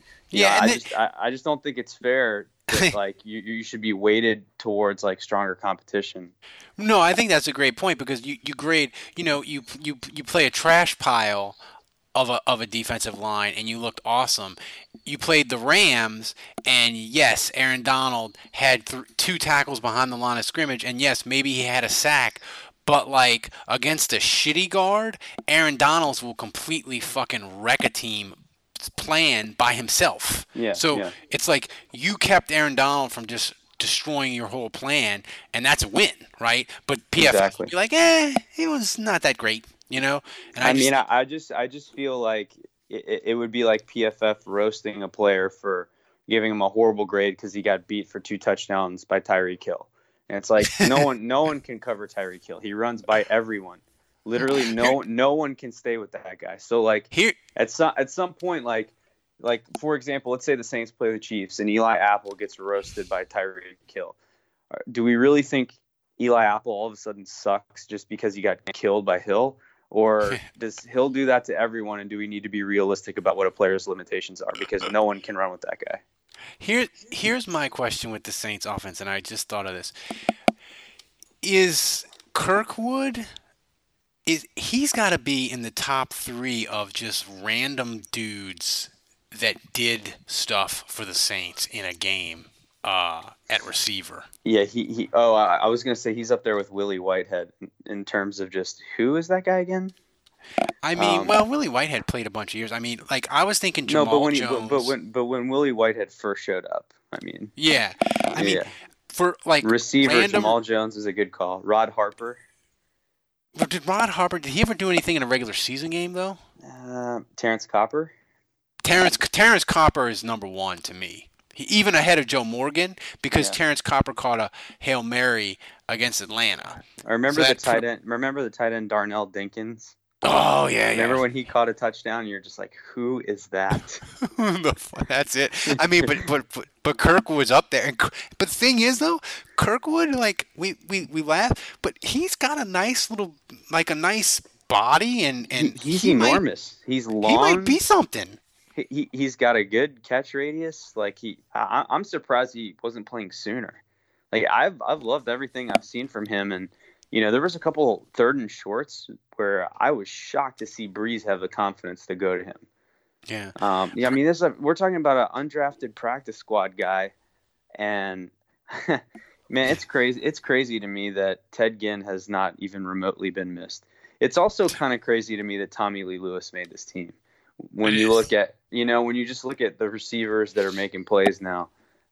I just don't think it's fair that, like, you should be weighted towards, like, stronger competition. No, I think that's a great point, because you grade, you play a trash pile of a defensive line and you looked awesome. You played the Rams, and yes, Aaron Donald had 2 tackles behind the line of scrimmage, and yes, maybe he had a sack. But, like, against a shitty guard, Aaron Donald will completely fucking wreck a team plan by himself. It's like you kept Aaron Donald from just destroying your whole plan, and that's a win, right? But PFF, you're like, he was not that great, And I just feel like it would be like PFF roasting a player for giving him a horrible grade because he got beat for 2 touchdowns by Tyreek Hill. And it's like no one can cover Tyreek Hill. He runs by everyone. Literally, no one can stay with that guy. So, like, here at some point, like for example, let's say the Saints play the Chiefs and Eli Apple gets roasted by Tyreek Hill. Do we really think Eli Apple all of a sudden sucks just because he got killed by Hill? Or does Hill do that to everyone? And do we need to be realistic about what a player's limitations are? Because no one can run with that guy. Here's my question with the Saints offense, and I just thought of this. Is Kirkwood, he's got to be in the top 3 of just random dudes that did stuff for the Saints in a game at receiver. Yeah, I was going to say he's up there with Willie Whitehead in terms of just, who is that guy again? I mean, Willie Whitehead played a bunch of years. I mean, like, I was thinking Jamal Jones. But when Willie Whitehead first showed up, I mean. Yeah. I mean, for, like, receiver, Jamal Jones is a good call. Rod Harper. But did he ever do anything in a regular season game, though? Terrence Copper. Terrence Copper is number 1 to me. Even ahead of Joe Morgan, because Terrence Copper caught a Hail Mary against Atlanta. I remember the tight end Darnell Dinkins. Oh, yeah, Remember when he caught a touchdown? You're just like, who is that? That's it. I mean, but Kirkwood's up there. But the thing is, though, Kirkwood, like, we laugh, but he's got a nice body, and he's enormous. He's long. He might be something. He's got a good catch radius. Like, I'm surprised he wasn't playing sooner. Like, I've loved everything I've seen from him, and there was a couple 3rd and shorts where I was shocked to see Breeze have the confidence to go to him. Yeah. I mean, we're talking about an undrafted practice squad guy, and man, it's crazy. It's crazy to me that Ted Ginn has not even remotely been missed. It's also kind of crazy to me that Tommy Lee Lewis made this team. When you look at, when you just look at the receivers that are making plays now,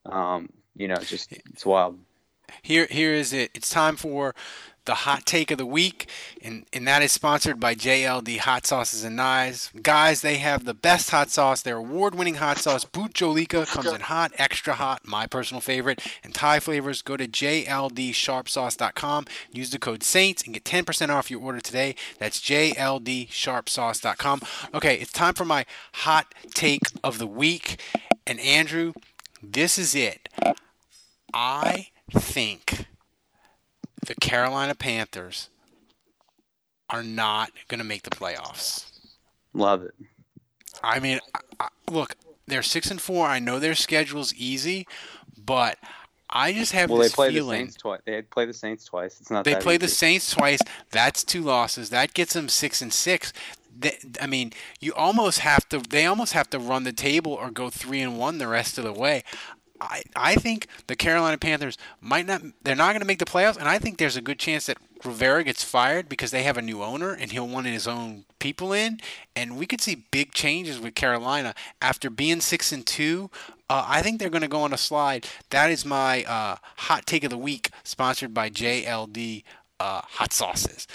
it's wild. Here is it. It's time for the hot take of the week, and that is sponsored by JLD Hot Sauces and Knives. Guys, they have the best hot sauce. Their award-winning hot sauce, Boot Jolika, comes in hot, extra hot, my personal favorite, and Thai flavors. Go to jldsharpsauce.com, use the code SAINTS, and get 10% off your order today. That's jldsharpsauce.com. Okay, it's time for my hot take of the week, and Andrew, this is it. I think the Carolina Panthers are not going to make the playoffs. Love it. I mean, look, they're 6-4. I know their schedule's easy, but I just have this feeling. They play the Saints twice. It's not. They that play easy. the Saints twice. That's 2 losses. That gets them 6-6. I mean, they almost have to run the table or go 3-1 the rest of the way. I think the Carolina Panthers they're not going to make the playoffs, and I think there's a good chance that Rivera gets fired because they have a new owner and he'll want his own people in, and we could see big changes with Carolina after being 6-2 I think they're going to go on a slide. That is my hot take of the week, sponsored by JLD Hot Sauces.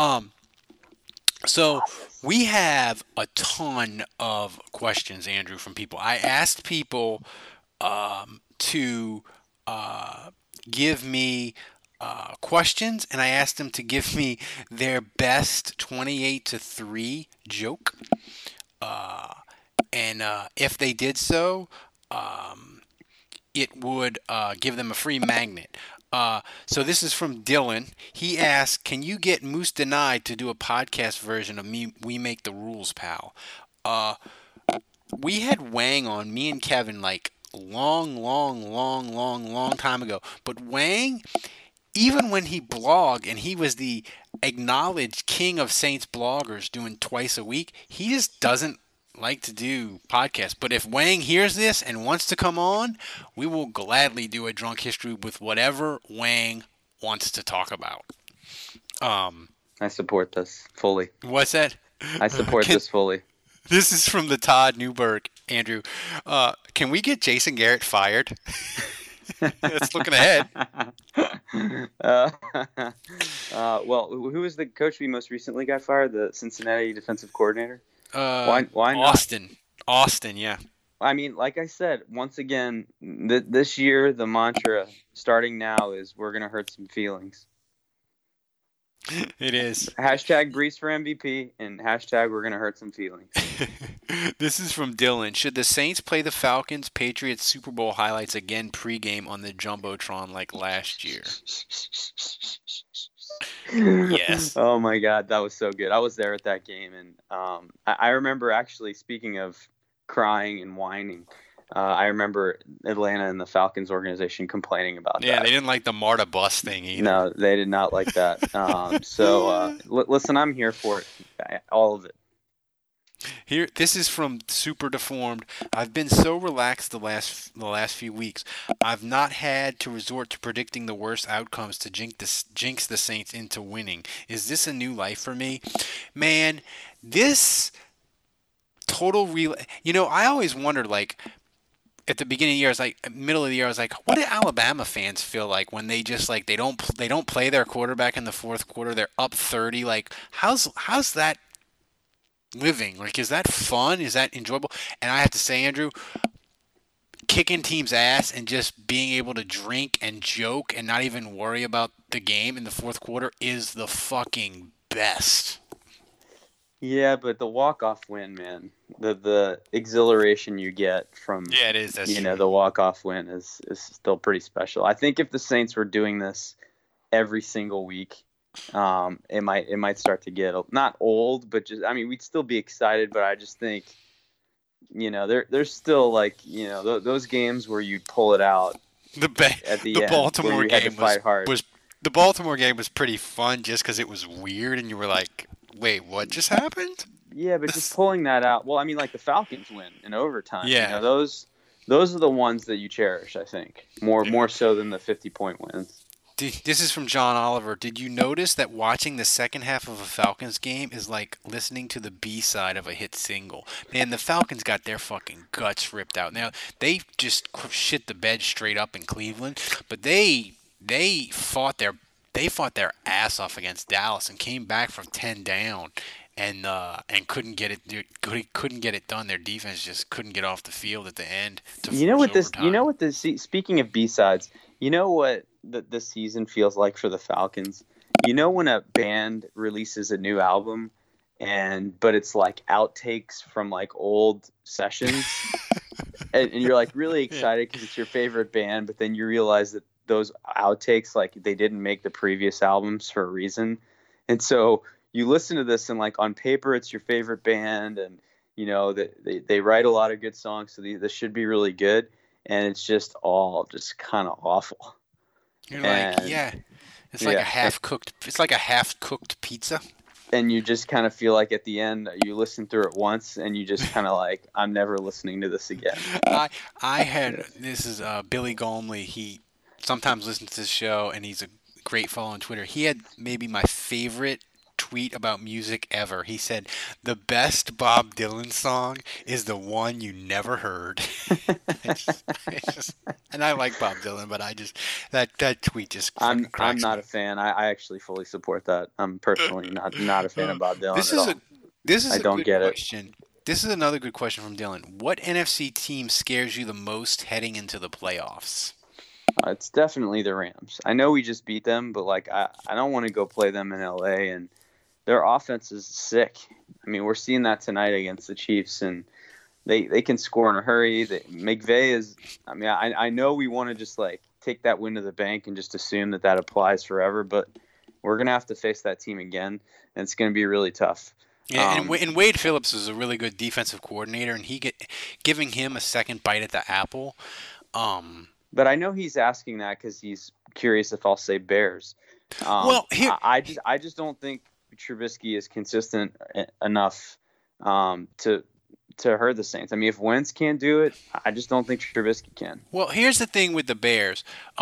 So we have a ton of questions, Andrew, from people. I asked people to give me questions, and I asked them to give me their best 28-3 joke. And if they did so, it would give them a free magnet. So this is from Dylan. He asked, "Can you get Moose Denied to do a podcast version of me? We Make the Rules, pal." We had Wang on, me and Kevin, like long time ago. But Wang, even when he blogged and he was the acknowledged king of Saints bloggers doing twice a week, he just doesn't like to do podcasts. But if Wang hears this and wants to come on, we will gladly do a drunk history with whatever Wang wants to talk about. I support this fully. What's that? I support this fully. This is from the Todd Newberg, Andrew. Can we get Jason Garrett fired? That's looking ahead. Well, who was the coach we most recently got fired? The Cincinnati defensive coordinator? Why not? Austin, yeah. I mean, like I said, once again, this year, the mantra starting now is we're going to hurt some feelings. It is. Hashtag Brees for MVP and hashtag we're going to hurt some feelings. This is from Dylan. Should the Saints play the Falcons Patriots Super Bowl highlights again pregame on the Jumbotron like last year? Yes. Oh my God, that was so good. I was there at that game, and I remember actually, speaking of crying and whining, I remember Atlanta and the Falcons organization complaining about that. Yeah, they didn't like the Marta bus thing either. No, they did not like that. Listen, I'm here for it, all of it. Here, this is from Super Deformed. I've been so relaxed the last few weeks. I've not had to resort to predicting the worst outcomes to jinx the Saints into winning. Is this a new life for me? Man, this total real. You know, I always wondered, like, at the beginning of the year, I was like, middle of the year, I was like, what do Alabama fans feel like when they just, like, they don't play their quarterback in the fourth quarter? They're up 30. Like, how's that living? Like, is that fun? Is that enjoyable? And I have to say, Andrew, kicking teams' ass and just being able to drink and joke and not even worry about the game in the fourth quarter is the fucking best. Yeah, but the walk-off win, man, the exhilaration you get from it is. That's true. The walk-off win is still pretty special. I think if the Saints were doing this every single week, it might start to get not old, but just, I mean, we'd still be excited, but I just think, there's still, like, those games where you pull it out at the end, Baltimore game was the Baltimore game was pretty fun just because it was weird and you were like, wait, what just happened? Yeah, but just pulling that out. Well, I mean, like the Falcons win in overtime. Yeah, those are the ones that you cherish, I think, more so than the 50-point wins. This is from John Oliver. Did you notice that watching the second half of a Falcons game is like listening to the B-side of a hit single? Man, the Falcons got their fucking guts ripped out. Now, they just shit the bed straight up in Cleveland, but they fought their ass off against Dallas and came back from 10 down and couldn't get it done. Their defense just couldn't get off the field at the end. Speaking of B-sides, you know what the season feels like for the Falcons? You know when a band releases a new album but it's like outtakes from like old sessions and you're like really excited because it's your favorite band, but then you realize that those outtakes, like, they didn't make the previous albums for a reason. And so you listen to this and, like, on paper it's your favorite band and, they write a lot of good songs, so this should be really good. And it's just all just kind of awful. You're like, yeah. It's like a half-cooked pizza. And you just kind of feel like at the end you listen through it once and you just kind of like, I'm never listening to this again. This is Billy Gormley. He sometimes listens to the show, and he's a great follow on Twitter. He had maybe my favorite tweet about music ever. He said, "The best Bob Dylan song is the one you never heard." And I like Bob Dylan, but that tweet just I'm cracks not me. a fan. I actually fully support that. I'm personally not a fan of Bob Dylan at all. This is I a don't good get it. question. This is another good question from Dylan. What NFC team scares you the most heading into the playoffs? It's definitely the Rams. I know we just beat them, but like I don't want to go play them in LA, and their offense is sick. I mean, we're seeing that tonight against the Chiefs, and they can score in a hurry. McVay is. I mean, I know we want to just like take that win to the bank and just assume that applies forever, but we're gonna have to face that team again, and it's gonna be really tough. Yeah, and Wade Phillips is a really good defensive coordinator, and giving him a second bite at the apple. But I know he's asking that because he's curious if I'll say Bears. I just don't think Trubisky is consistent enough to hurt the Saints. I mean, if Wentz can't do it, I just don't think Trubisky can. Well, here's the thing with the Bears.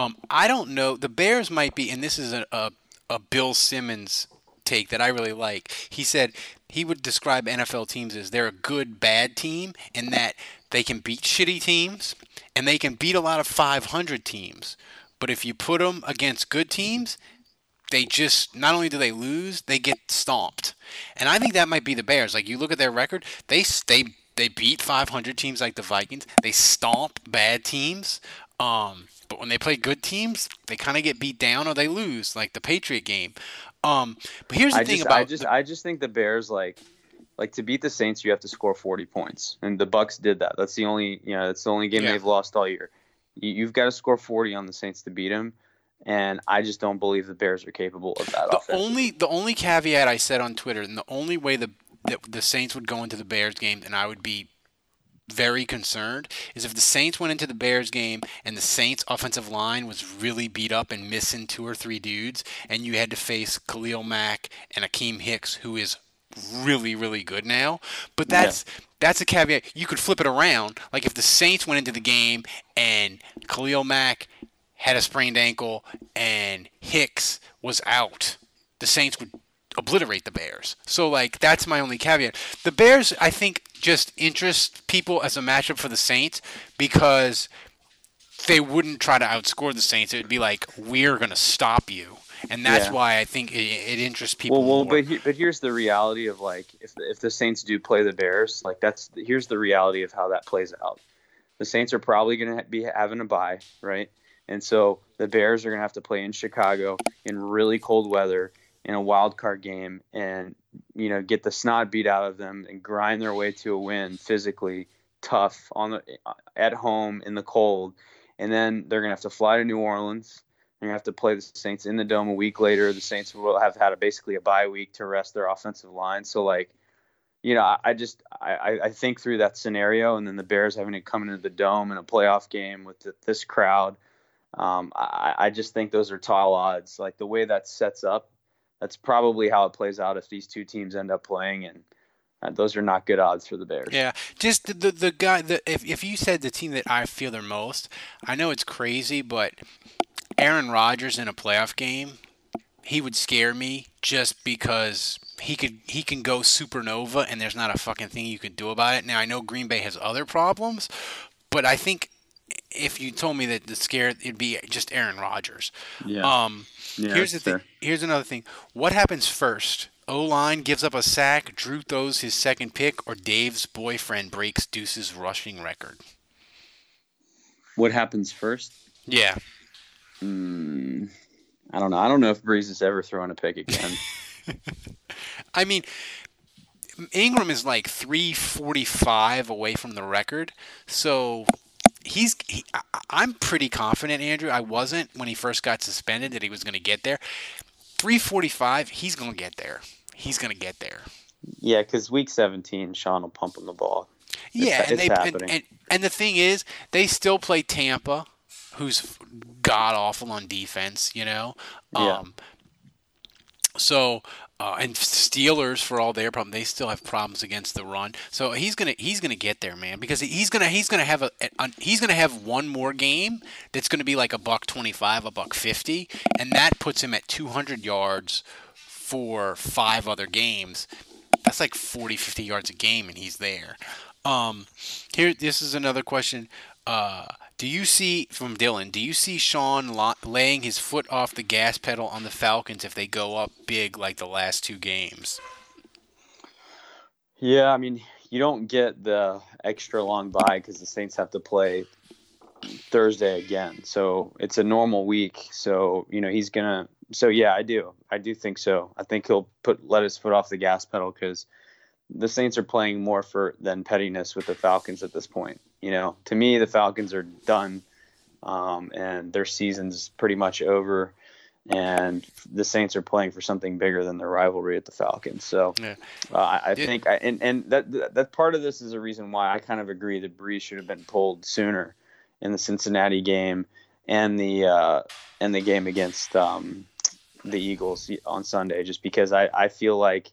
I don't know. The Bears might be, and this is a Bill Simmons take that I really like. He said he would describe NFL teams as they're a good bad team in that they can beat shitty teams and they can beat a lot of 500 teams. But if you put them against good teams, they just not only do they lose, they get stomped. And I think that might be the Bears. Like you look at their record, they beat 500 teams like the Vikings. They stomp bad teams. But when they play good teams, they kind of get beat down or they lose, like the Patriot game. But here's the thing about I just think the Bears like to beat the Saints, you have to score 40 points, and the Bucks did that. That's the only game they've lost all year. You've got to score 40 on the Saints to beat them, and I just don't believe the Bears are capable of that. The only caveat I said on Twitter, and the only way that the Saints would go into the Bears game, and I would be very concerned, is if the Saints went into the Bears game and the Saints offensive line was really beat up and missing 2 or 3 dudes, and you had to face Khalil Mack and Akeem Hicks, who is really, really good now. But that's a caveat. You could flip it around. Like if the Saints went into the game and Khalil Mack had a sprained ankle and Hicks was out, the Saints would obliterate the Bears. So, like, that's my only caveat. The Bears, I think, just interest people as a matchup for the Saints because they wouldn't try to outscore the Saints. It would be like, we're going to stop you. And that's why I think it interests people more. But here's the reality of, like, if the Saints do play the Bears, like, here's the reality of how that plays out. The Saints are probably going to be having a bye, right? And so the Bears are going to have to play in Chicago in really cold weather in a wild card game and, get the snot beat out of them and grind their way to a win physically tough at home in the cold. And then they're going to have to fly to New Orleans. They're going to have to play the Saints in the Dome a week later. The Saints will have had basically a bye week to rest their offensive line. So, like, I think through that scenario, and then the Bears having to come into the Dome in a playoff game with this crowd. I just think those are tall odds. Like the way that sets up, that's probably how it plays out if these two teams end up playing, and those are not good odds for the Bears. Yeah, just the guy. If you said the team that I feel the most, I know it's crazy, but Aaron Rodgers in a playoff game, he would scare me just because he can go supernova, and there's not a fucking thing you could do about it. Now I know Green Bay has other problems, but I think if you told me that the scare, it'd be just Aaron Rodgers. Yeah. Here's the thing. Here's another thing. What happens first? O-line gives up a sack, Drew throws his second pick, or Dave's boyfriend breaks Deuce's rushing record? What happens first? Yeah. I don't know. I don't know if Breeze is ever throwing a pick again. I mean, Ingram is like 345 away from the record, so I'm pretty confident, Andrew. I wasn't when he first got suspended that he was going to get there. 345, he's going to get there. He's going to get there. Yeah, because week 17, Sean will pump him the ball. It's happening. And the thing is, they still play Tampa, who's god awful on defense. Yeah. And Steelers, for all their problems, they still have problems against the run. So he's gonna get there, man, because he's gonna have one more game that's gonna be like $125, $150, and that puts him at 200 yards, for 5 other games, that's like 40, 50 yards a game, and he's there. This is another question. Do you see, from Dylan, do you see Sean laying his foot off the gas pedal on the Falcons if they go up big like the last 2 games? Yeah, I mean, you don't get the extra long bye because the Saints have to play Thursday again. So it's a normal week. So, he's going to – so, yeah, I do. I do think so. I think he'll let his foot off the gas pedal because the Saints are playing more than pettiness with the Falcons at this point. To me, the Falcons are done, and their season's pretty much over. And the Saints are playing for something bigger than their rivalry at the Falcons. So yeah. I think, and that part of this is a reason why I kind of agree that Brees should have been pulled sooner in the Cincinnati game and the game against the Eagles on Sunday, just because I feel like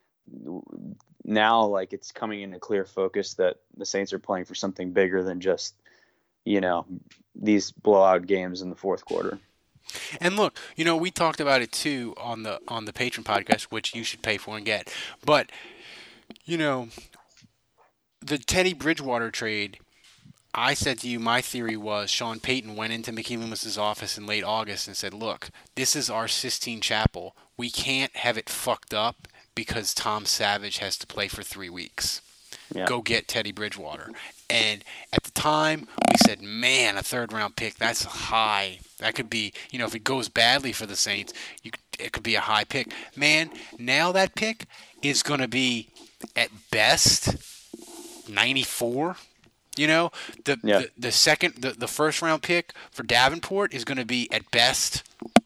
now it's coming into clear focus that the Saints are playing for something bigger than just these blowout games in the fourth quarter. And look, we talked about it too on the Patron podcast, which you should pay for and get. But the Teddy Bridgewater trade, I said to you, my theory was Sean Payton went into Mickey Loomis's office in late August and said, "Look, this is our Sistine Chapel. We can't have it fucked up because Tom Savage has to play for 3 weeks. Yeah. Go get Teddy Bridgewater." And at the time, we said, man, a 3rd-round pick, that's high. That could be, if it goes badly for the Saints, it could be a high pick. Man, now that pick is going to be, at best, 94. The first-round pick for Davenport is going to be, at best,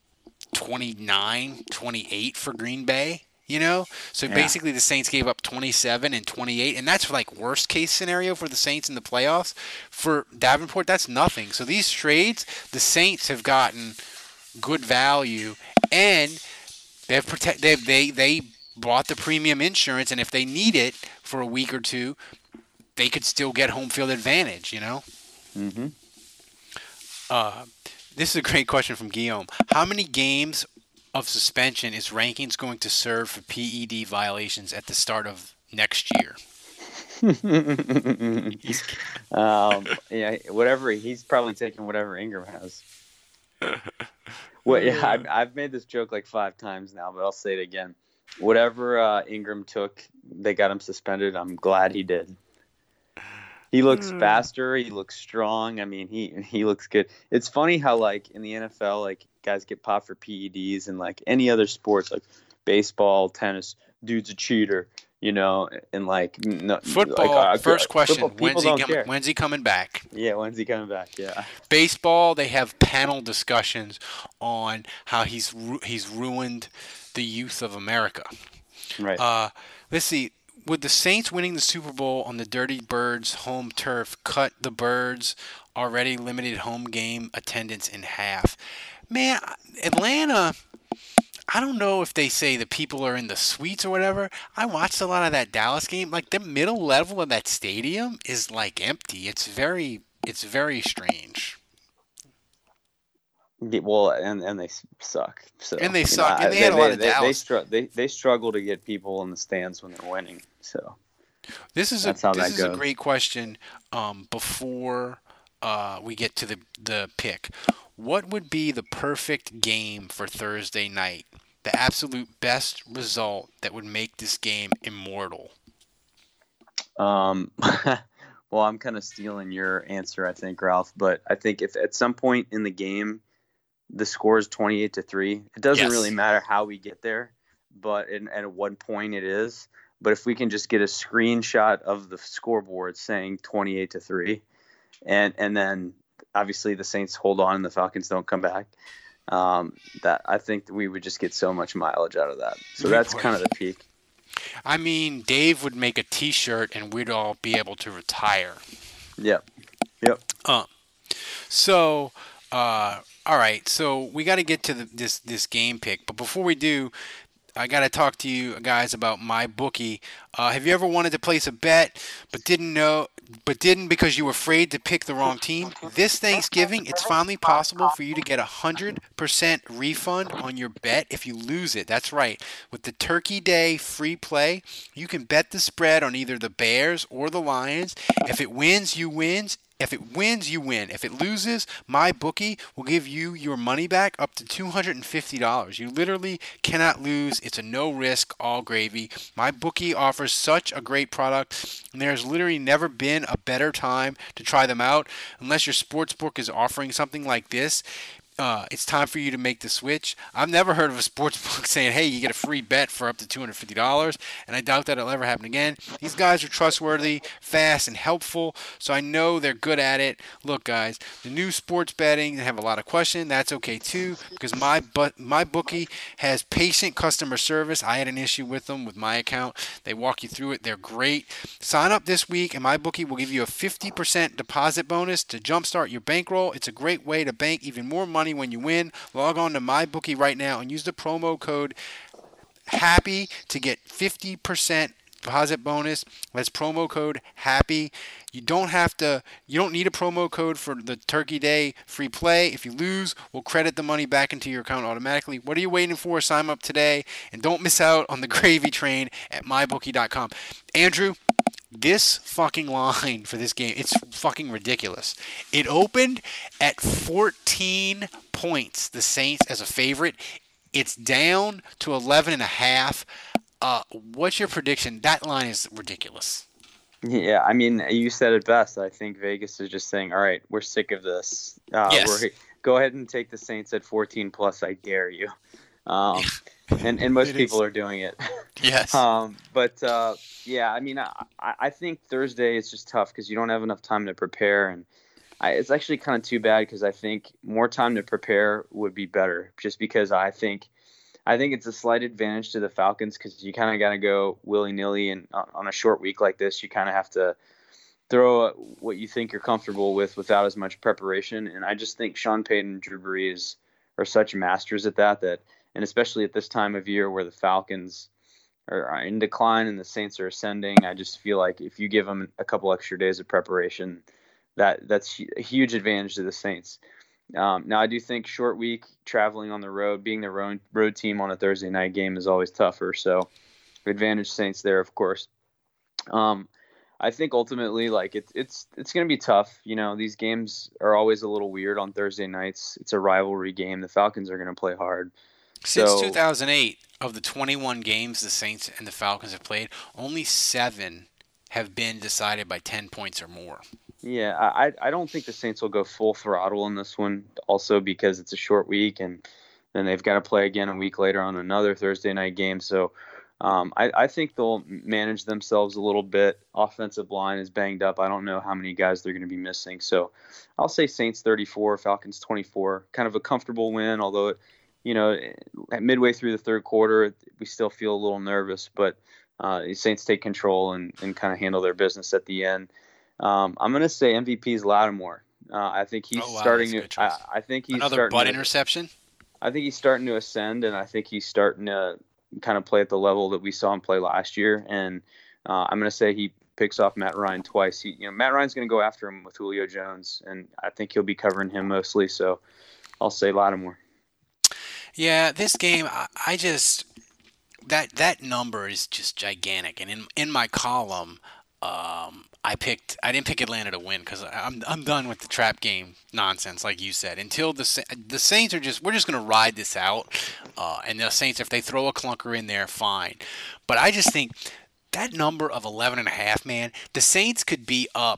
29, 28 for Green Bay. So basically the Saints gave up 27 and 28, and that's worst case scenario for the Saints in the playoffs. For Davenport, that's nothing. So these trades, the Saints have gotten good value, and they bought the premium insurance, and if they need it for a week or two, they could still get home field advantage. Mm-hmm. This is a great question from Guillaume. How many games of suspension is Rankins going to serve for PED violations at the start of next year? Whatever. He's probably taking whatever Ingram has. Well, yeah, I've made this joke 5 times now, but I'll say it again. Whatever Ingram took, they got him suspended. I'm glad he did. He looks faster. He looks strong. I mean, he looks good. It's funny how in the NFL, guys get popped for PEDs, and any other sports baseball, tennis, dude's a cheater, and football. First question: football, when's he coming back? Yeah, when's he coming back? Yeah. Baseball, they have panel discussions on how he's ruined the youth of America. Right. Let's see. Would the Saints winning the Super Bowl on the Dirty Birds home turf cut the Birds' already limited home game attendance in half? Man, Atlanta, I don't know if they say the people are in the suites or whatever. I watched a lot of that Dallas game. The middle level of that stadium is empty. It's very strange. Well, and they suck. So, and they suck. And they had a lot of Dallas. They struggle to get people in the stands when they're winning. So this is a great question. Before we get to the pick, what would be the perfect game for Thursday night? The absolute best result that would make this game immortal. Well, I'm kind of stealing your answer, I think, Ralph. But I think if at some point in the game the score is 28-3, it doesn't really matter how we get there, but at one point it is. But if we can just get a screenshot of the scoreboard saying 28-3, and then obviously the Saints hold on and the Falcons don't come back, that I think we would just get so much mileage out of that. So that's kind of the peak. I mean, Dave would make a T-shirt and we'd all be able to retire. Yep. So, all right. So we got to get to this game pick, but before we do, I got to talk to you guys about my bookie. Have you ever wanted to place a bet but didn't because you were afraid to pick the wrong team? This Thanksgiving, it's finally possible for you to get a 100% refund on your bet if you lose it. That's right. With the Turkey Day free play, you can bet the spread on either the Bears or the Lions. If it wins, you win. If it wins, you win. If it loses, my bookie will give you your money back up to $250. You literally cannot lose. It's a no risk, all gravy. My bookie offers such a great product, and there's literally never been a better time to try them out. Unless your sports book is offering something like this, it's time for you to make the switch. I've never heard of a sports book saying, hey, you get a free bet for up to $250, and I doubt that it'll ever happen again. These guys are trustworthy, fast, and helpful, so I know they're good at it. Look, guys, the new sports betting, they have a lot of questions. That's okay, too, because my bookie has patient customer service. I had an issue with them with my account. They walk you through it. They're great. Sign up this week, and my bookie will give you a 50% deposit bonus to jumpstart your bankroll. It's a great way to bank even more money when you win. Log on to MyBookie right now and use the promo code HAPPY to get 50% deposit bonus. That's promo code HAPPY. You don't need a promo code for the Turkey Day free play. If you lose, we'll credit the money back into your account automatically. What are you waiting for? Sign up today and don't miss out on the gravy train at mybookie.com. Andrew, this fucking line for this game, it's fucking ridiculous. It opened at 14 points, the Saints as a favorite. It's down to 11.5. What's your prediction? That line is ridiculous. Yeah, I mean, you said it best. I think Vegas is just saying, all right, we're sick of this. Yes. Go ahead and take the Saints at 14 plus, I dare you. And most people are doing it. Yes. Yeah, I mean, I think Thursday is just tough because you don't have enough time to prepare, and it's actually kind of too bad because I think more time to prepare would be better. Just because I think it's a slight advantage to the Falcons because you kind of got to go willy-nilly, and on a short week like this, you kind of have to throw what you think you're comfortable with without as much preparation. And I just think Sean Payton and Drew Brees are such masters at that, and especially at this time of year where the Falcons are in decline and the Saints are ascending, I just feel like if you give them a couple extra days of preparation, that's a huge advantage to the Saints. Now, I do think short week, traveling on the road, being the road team on a Thursday night game is always tougher. So advantage Saints there, of course. I think ultimately, like it's going to be tough. You know, these games are always a little weird on Thursday nights. It's a rivalry game. The Falcons are going to play hard. Since 2008, of the 21 games the Saints and the Falcons have played, only 7 have been decided by 10 points or more. Yeah, I don't think the Saints will go full throttle in this one, also because it's a short week, and then they've got to play again a week later on another Thursday night game. So I think they'll manage themselves a little bit. Offensive line is banged up. I don't know how many guys they're going to be missing. So I'll say Saints 34, Falcons 24. Kind of a comfortable win, although, at midway through the third quarter, we still feel a little nervous. But the Saints take control and kind of handle their business at the end. I'm going to say MVP is Lattimore. I think he's starting to. I think he's another butt interception. I think he's starting to ascend, and I think he's starting to kind of play at the level that we saw him play last year. And I'm going to say he picks off Matt Ryan twice. Matt Ryan's going to go after him with Julio Jones, and I think he'll be covering him mostly. So I'll say Lattimore. Yeah, this game, I just that number is just gigantic. And in my column, I didn't pick Atlanta to win because I'm done with the trap game nonsense, like you said. Until the Saints we're just going to ride this out, and the Saints, if they throw a clunker in there, fine. But I just think that number of 11.5, man, the Saints could be up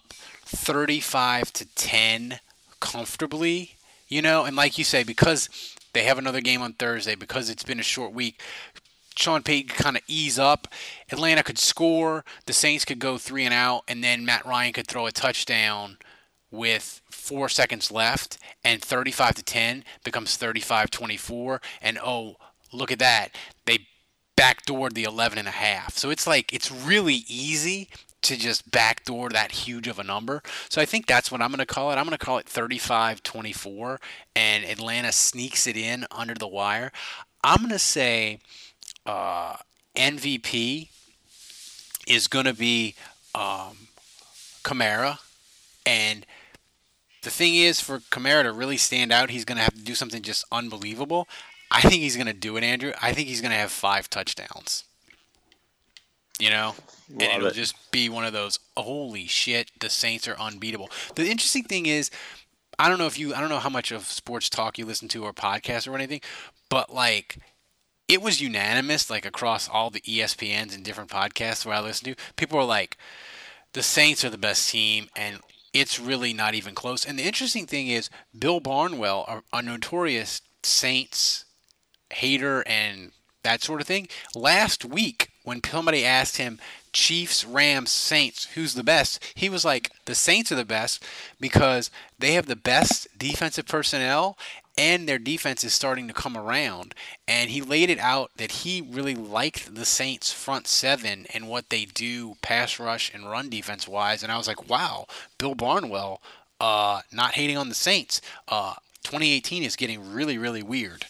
35-10 comfortably, and like you say, because they have another game on Thursday, because it's been a short week, Sean Payton could kind of ease up. Atlanta could score. The Saints could go 3 and out, and then Matt Ryan could throw a touchdown with 4 seconds left, and 35-10 becomes 35-24. And oh, look at that! They backdoored the 11.5. So it's really easy to just backdoor that huge of a number. So I think that's what I'm going to call it. I'm going to call it 35-24, and Atlanta sneaks it in under the wire. I'm going to say MVP is going to be Kamara. And the thing is, for Kamara to really stand out, he's going to have to do something just unbelievable. I think he's going to do it, Andrew. I think he's going to have 5 touchdowns. You know? And it'll just be one of those, holy shit, the Saints are unbeatable. The interesting thing is, I don't know how much of sports talk you listen to or podcasts or anything, but like, it was unanimous, like across all the ESPNs and different podcasts where I listen to. People were like, the Saints are the best team, and it's really not even close. And the interesting thing is, Bill Barnwell, a notorious Saints hater and that sort of thing, last week when somebody asked him, Chiefs, Rams, Saints, who's the best? He was like, the Saints are the best because they have the best defensive personnel and their defense is starting to come around. And he laid it out that he really liked the Saints front seven and what they do pass rush and run defense wise. And I was like, wow, Bill Barnwell, not hating on the Saints. 2018 is getting really, really weird.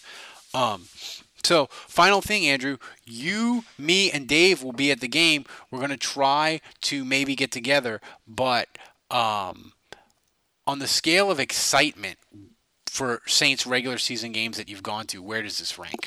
So, final thing, Andrew, you, me, and Dave will be at the game. We're going to try to maybe get together, but on the scale of excitement for Saints regular season games that you've gone to, where does this rank?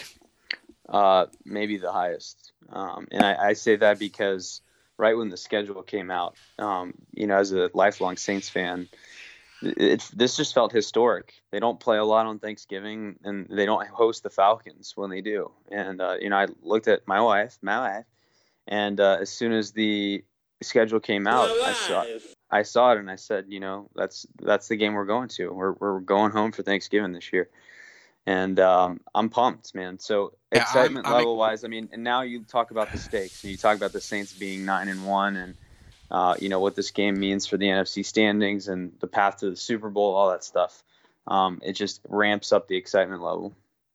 Maybe the highest. And I say that because right when the schedule came out, as a lifelong Saints fan, this just felt historic. They don't play a lot on Thanksgiving, and they don't host the Falcons when they do. And I looked at my wife, and as soon as the schedule came out, I saw it, and I said, that's the game we're going to. We're going home for Thanksgiving this year, and I'm pumped, man. So excitement level wise, and now you talk about the stakes. You talk about the Saints being 9-1, and what this game means for the NFC standings and the path to the Super Bowl, all that stuff. It just ramps up the excitement level.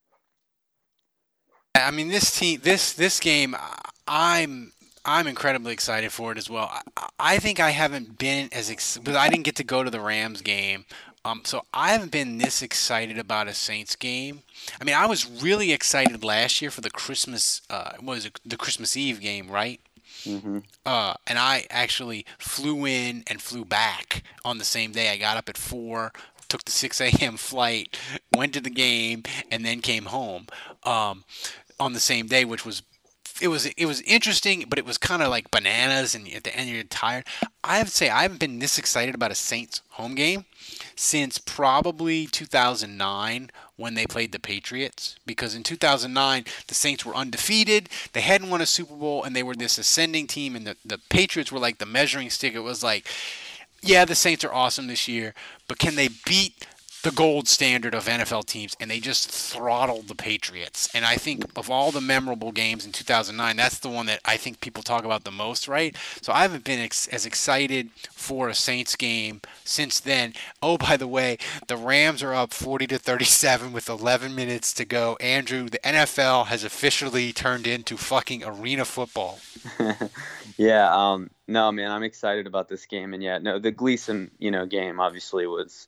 This game, I'm incredibly excited for it as well. I think I haven't been but I didn't get to go to the Rams game. So I haven't been this excited about a Saints game. I was really excited last year for the Christmas, the Christmas Eve game, right? Mm-hmm. And I actually flew in and flew back on the same day. I got up at 4, took the 6 a.m. flight, went to the game, and then came home on the same day, which was it was interesting, but it was kind of like bananas, and at the end you're tired. I have to say I haven't been this excited about a Saints home game since probably 2009 when they played the Patriots, because in 2009 the Saints were undefeated, they hadn't won a Super Bowl, and they were this ascending team, and the Patriots were like the measuring stick. It was like, yeah, the Saints are awesome this year, but can they beat the gold standard of NFL teams? And they just throttled the Patriots. And I think of all the memorable games in 2009, that's the one that I think people talk about the most, right? So I haven't been as excited for a Saints game since then. Oh, by the way, the Rams are up 40-37 with 11 minutes to go. Andrew, the NFL has officially turned into fucking arena football. Yeah, no, man, I'm excited about this game. And the Gleason, game obviously was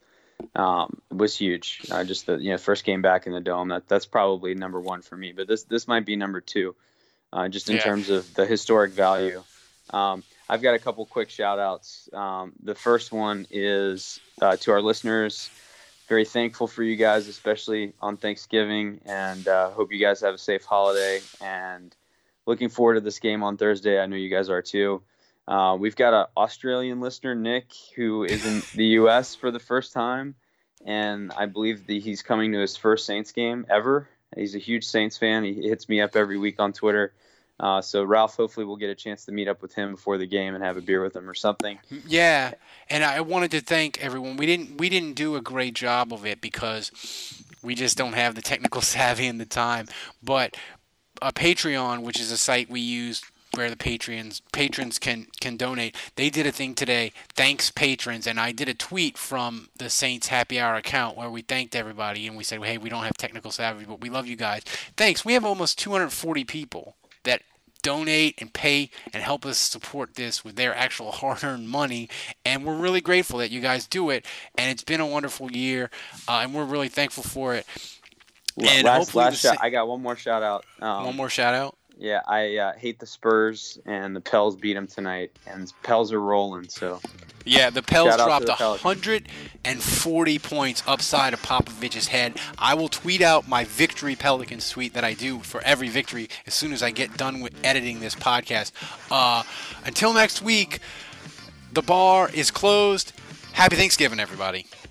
huge. Just the first game back in the Dome. That's probably number one for me. But this might be number two, just in terms of the historic value. I've got a couple quick shout outs. The first one is to our listeners. Very thankful for you guys, especially on Thanksgiving, and hope you guys have a safe holiday. And looking forward to this game on Thursday. I know you guys are too. We've got an Australian listener, Nick, who is in the U.S. for the first time, and I believe that he's coming to his first Saints game ever. He's a huge Saints fan. He hits me up every week on Twitter. So, Ralph, hopefully we'll get a chance to meet up with him before the game and have a beer with him or something. Yeah, and I wanted to thank everyone. We didn't do a great job of it because we just don't have the technical savvy and the time, but Patreon, which is a site we use where the patrons can donate. They did a thing today, thanks patrons, and I did a tweet from the Saints Happy Hour account where we thanked everybody, and we said, hey, we don't have technical savvy, but we love you guys. Thanks. We have almost 240 people that donate and pay and help us support this with their actual hard-earned money, and we're really grateful that you guys do it, and it's been a wonderful year, and we're really thankful for it. And last shout. I got one more shout out. One more shout out? Yeah, I hate the Spurs, and the Pels beat them tonight, and Pels are rolling. So Yeah, the Pels Shout out to dropped the Pelicans. 140 points upside of Popovich's head. I will tweet out my victory Pelicans tweet that I do for every victory as soon as I get done with editing this podcast. Until next week, the bar is closed. Happy Thanksgiving, everybody.